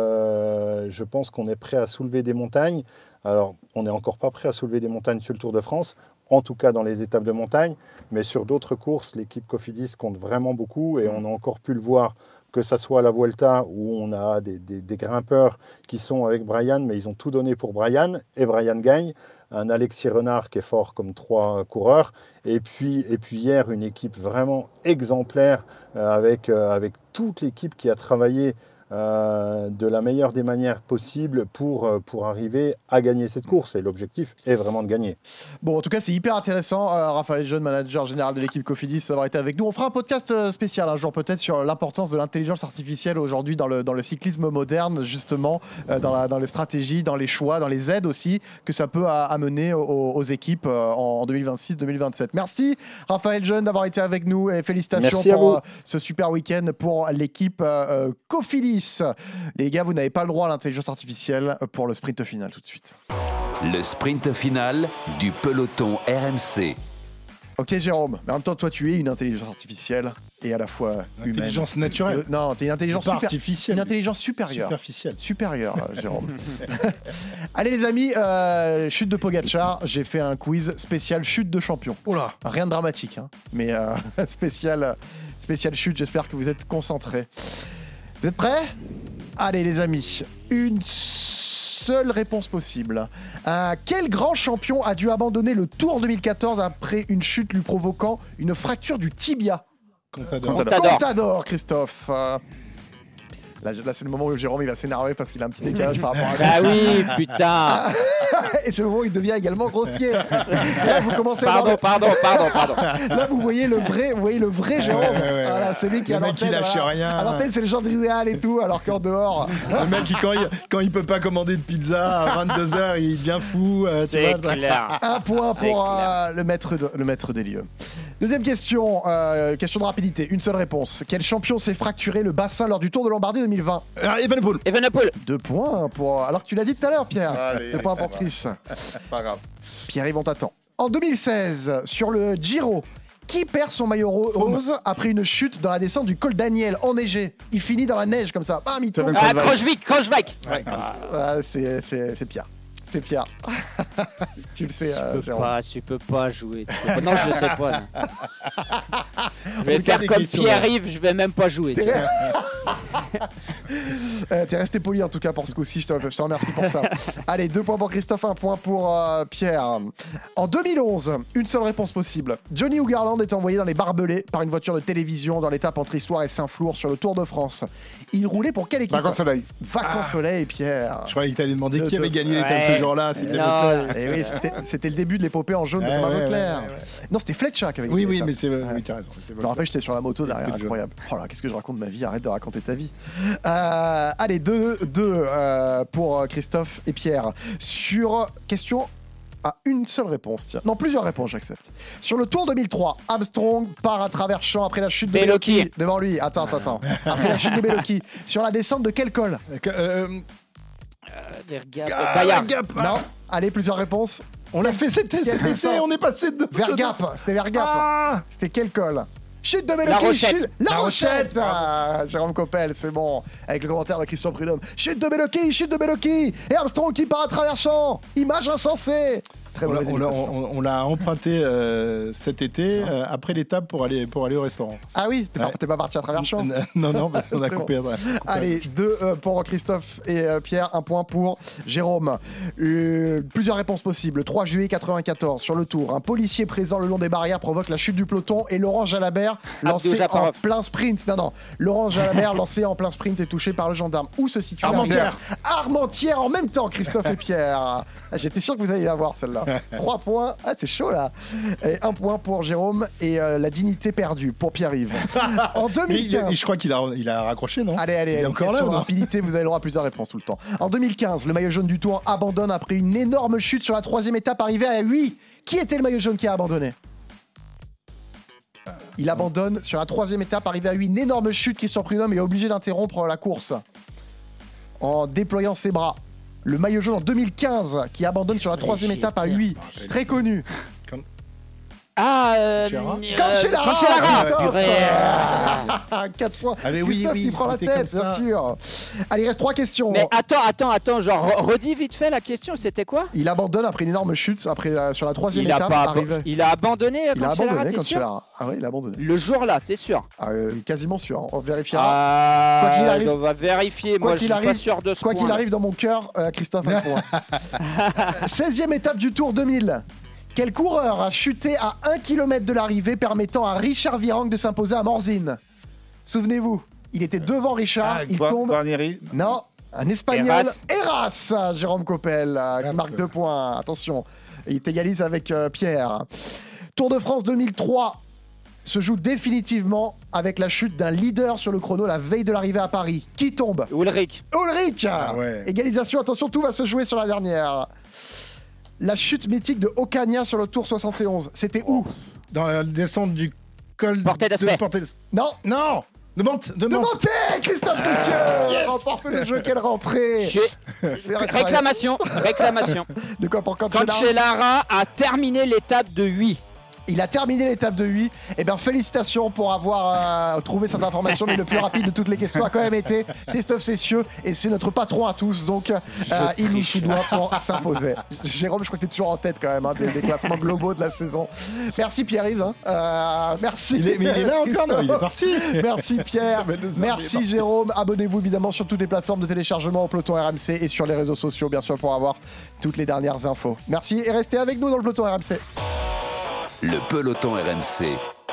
je pense qu'on est prêt à soulever des montagnes. Alors, on n'est encore pas prêt à soulever des montagnes sur le Tour de France, en tout cas dans les étapes de montagne, mais sur d'autres courses, l'équipe Cofidis compte vraiment beaucoup, et on a encore pu le voir, que ce soit à la Vuelta, où on a des grimpeurs qui sont avec Brian, mais ils ont tout donné pour Brian, et Brian gagne. Un Alexis Renard qui est fort comme 3 coureurs, et puis hier, une équipe vraiment exemplaire, avec toute l'équipe qui a travaillé de la meilleure des manières possibles pour arriver à gagner cette course. Et l'objectif est vraiment de gagner. Bon, en tout cas, c'est hyper intéressant. Raphaël Jeune, manager général de l'équipe Cofidis, d'avoir été avec nous. On fera un podcast spécial un jour peut-être sur l'importance de l'intelligence artificielle aujourd'hui dans le cyclisme moderne, justement, dans les stratégies, dans les choix, dans les aides aussi, que ça peut amener aux équipes en 2026-2027. Merci Raphaël Jeune d'avoir été avec nous et félicitations pour ce super week-end pour l'équipe Cofidis. Les gars, vous n'avez pas le droit à l'intelligence artificielle pour le sprint final tout de suite. Le sprint final du peloton RMC. Ok Jérôme, mais en même temps toi tu es une intelligence artificielle et à la fois humaine. Intelligence naturelle. Non, t'es une intelligence artificielle. Une intelligence supérieure. Superficielle. Supérieure, Jérôme. Allez les amis, chute de Pogačar, j'ai fait un quiz spécial chute de champion. Oula. Rien de dramatique, hein, mais spécial chute, j'espère que vous êtes concentrés. Vous êtes prêts ? Allez les amis, une seule réponse possible. Quel grand champion a dû abandonner le Tour 2014 après une chute lui provoquant une fracture du tibia ? Contador, Christophe. Là, c'est le moment où Jérôme il va s'énerver parce qu'il a un petit décalage par rapport à... Ah oui, putain. Et c'est le moment où il devient également grossier. Là, vous commencez pardon. Là, vous voyez le vrai Jérôme. Ouais. Voilà, c'est lui qui est à l'antenne. Le mec, il lâche rien. À l'antenne, c'est le genre idéal et tout, alors qu'en dehors... Le mec, quand il peut pas commander de pizza à 22h, il devient fou. C'est clair. Un point pour le maître des lieux. Deuxième question, question de rapidité, une seule réponse. Quel champion s'est fracturé le bassin lors du Tour de Lombardie 2020 ? Evenepoel. 2 points pour... Alors que tu l'as dit tout à l'heure, Pierre. 2 points pour Chris. Pas grave. Pierre-Yves, on t'attend. En 2016, sur le Giro, qui perd son maillot rose après une chute dans la descente du col Daniel enneigé ? Il finit dans la neige comme ça. Bam, il tombe. Krooswijk. C'est Pierre. C'est Pierre. Tu le sais, Jérôme. Tu peux pas jouer. Non, je le sais pas. Je vais faire comme Pierre-Yves, je vais même pas jouer. T'es resté poli en tout cas pour ce coup-ci, je te remercie pour ça. Allez, 2 points pour Christophe, 1 point pour Pierre. En 2011, une seule réponse possible. Johnny Hoogerland est envoyé dans les barbelés par une voiture de télévision dans l'étape entre Issoire et Saint-Flour sur le Tour de France. Il roulait pour quelle équipe ? Vacances Soleil. Vacances Soleil, Pierre. Je croyais que t'allais demander qui avait gagné l'étape ce jour-là. Oui, c'était le début de l'épopée en jaune de Thomas Voeckler. Non, c'était Fletcher qui avait gagné. Oui, mais c'est oui, tu as raison. Je me rappelle, j'étais sur la moto derrière, incroyable. Oh là, qu'est-ce que je raconte ma vie ? Arrête de raconter ta vie. Allez, 2 pour Christophe et Pierre. Sur question à une seule réponse, tiens. Non, plusieurs réponses, j'accepte. Sur le Tour 2003, Armstrong part à travers champs après la chute de Bellocchi. Devant lui, attends. Après la chute de Bellocchi. Sur la descente de quel col ? Bayard. Non. Allez, plusieurs réponses. On l'a fait cet essai, on est passé de... Vers Gap, c'était vers Gap. C'était quel col ? Chute de Bellocchi. La Rochette. Jérôme Coppel, c'est bon. Avec le commentaire de Christian Prudhomme. Chute de Bellocchi. Et Armstrong qui part à travers champ. Image insensée. Très mauvaise imitation. On l'a emprunté cet été après l'étape pour aller au restaurant. Ah oui, t'es pas parti à travers champ. Non, parce qu'on a coupé. Bon. Allez, 2 pour Christophe et Pierre, 1 point pour Jérôme. Plusieurs réponses possibles. Le 3 juillet 94, sur le Tour, un policier présent le long des barrières provoque la chute du peloton et Laurent Jalabert lancé en plein sprint. Non, Laurent Jalabert lancé en plein sprint et touché par le gendarme. Où se situe Armentières en même temps, Christophe et Pierre. J'étais sûr que vous alliez la voir celle-là. 3 points, c'est chaud là. Et 1 point pour Jérôme et la dignité perdue pour Pierre-Yves. En 2015, je crois qu'il a raccroché, non ? Allez, il est encore là, rapidité, vous avez le droit à plusieurs réponses tout le temps. En 2015, le maillot jaune du Tour abandonne après une énorme chute sur la 3e étape arrivée à 8. Qui était le maillot jaune qui a abandonné ? Il abandonne sur la 3e étape arrivée à 8. Une énorme chute, Christian Prudhomme est obligé d'interrompre la course en déployant ses bras. Le maillot jaune en 2015 qui abandonne sur la 3e étape à 8. Très connu. Cancellara. 4 fois. Ah mais oui, il prend la tête, bien sûr. Allez, il reste 3 questions. Mais attends, genre redis vite fait la question, c'était quoi ? Il abandonne après une énorme chute, sur la 3e étape. Il a abandonné Cancellara, t'es sûr ? Ah oui, il a abandonné. Le jour-là, t'es sûr ? Quasiment sûr, on vérifiera. Quoi qu'il arrive, on va vérifier, moi je suis pas sûr de ce point. Quoi qu'il arrive dans mon cœur, Christophe a un point. 16e étape du Tour 2000. Quel coureur a chuté à 1 km de l'arrivée permettant à Richard Virenque de s'imposer à Morzine ? Souvenez-vous, Il était devant Richard. Il tombe. Guarnieri. Non, un Espagnol. Heras, Jérôme Coppel, qui marque 2 points. Attention, il égalise avec Pierre. Tour de France 2003 se joue définitivement avec la chute d'un leader sur le chrono la veille de l'arrivée à Paris. Qui tombe? Ulrich. Égalisation, attention, tout va se jouer sur la dernière. La chute mythique de Ocaña sur le Tour 71, c'était où? Dans la descente du col Portée d'Aspect. Non. De Monte. Christophe Cessieux remporte le jeu, quelle rentrée. Réclamation. De quoi pour Cancellara a terminé l'étape de 8. Il a terminé l'étape de 8. Eh bien, félicitations pour avoir trouvé cette information. Mais le plus rapide de toutes les questions a quand même été Christophe Cessieux. Et c'est notre patron à tous. Donc, il nous sous-doit pour s'imposer. Jérôme, je crois que tu es toujours en tête quand même des classements globaux de la saison. Merci Pierre-Yves. Merci. Mais il est là encore, non, il est parti. Merci Pierre. Merci Jérôme. Abonnez-vous évidemment sur toutes les plateformes de téléchargement au peloton RMC et sur les réseaux sociaux, bien sûr, pour avoir toutes les dernières infos. Merci et restez avec nous dans le peloton RMC. Le peloton RMC,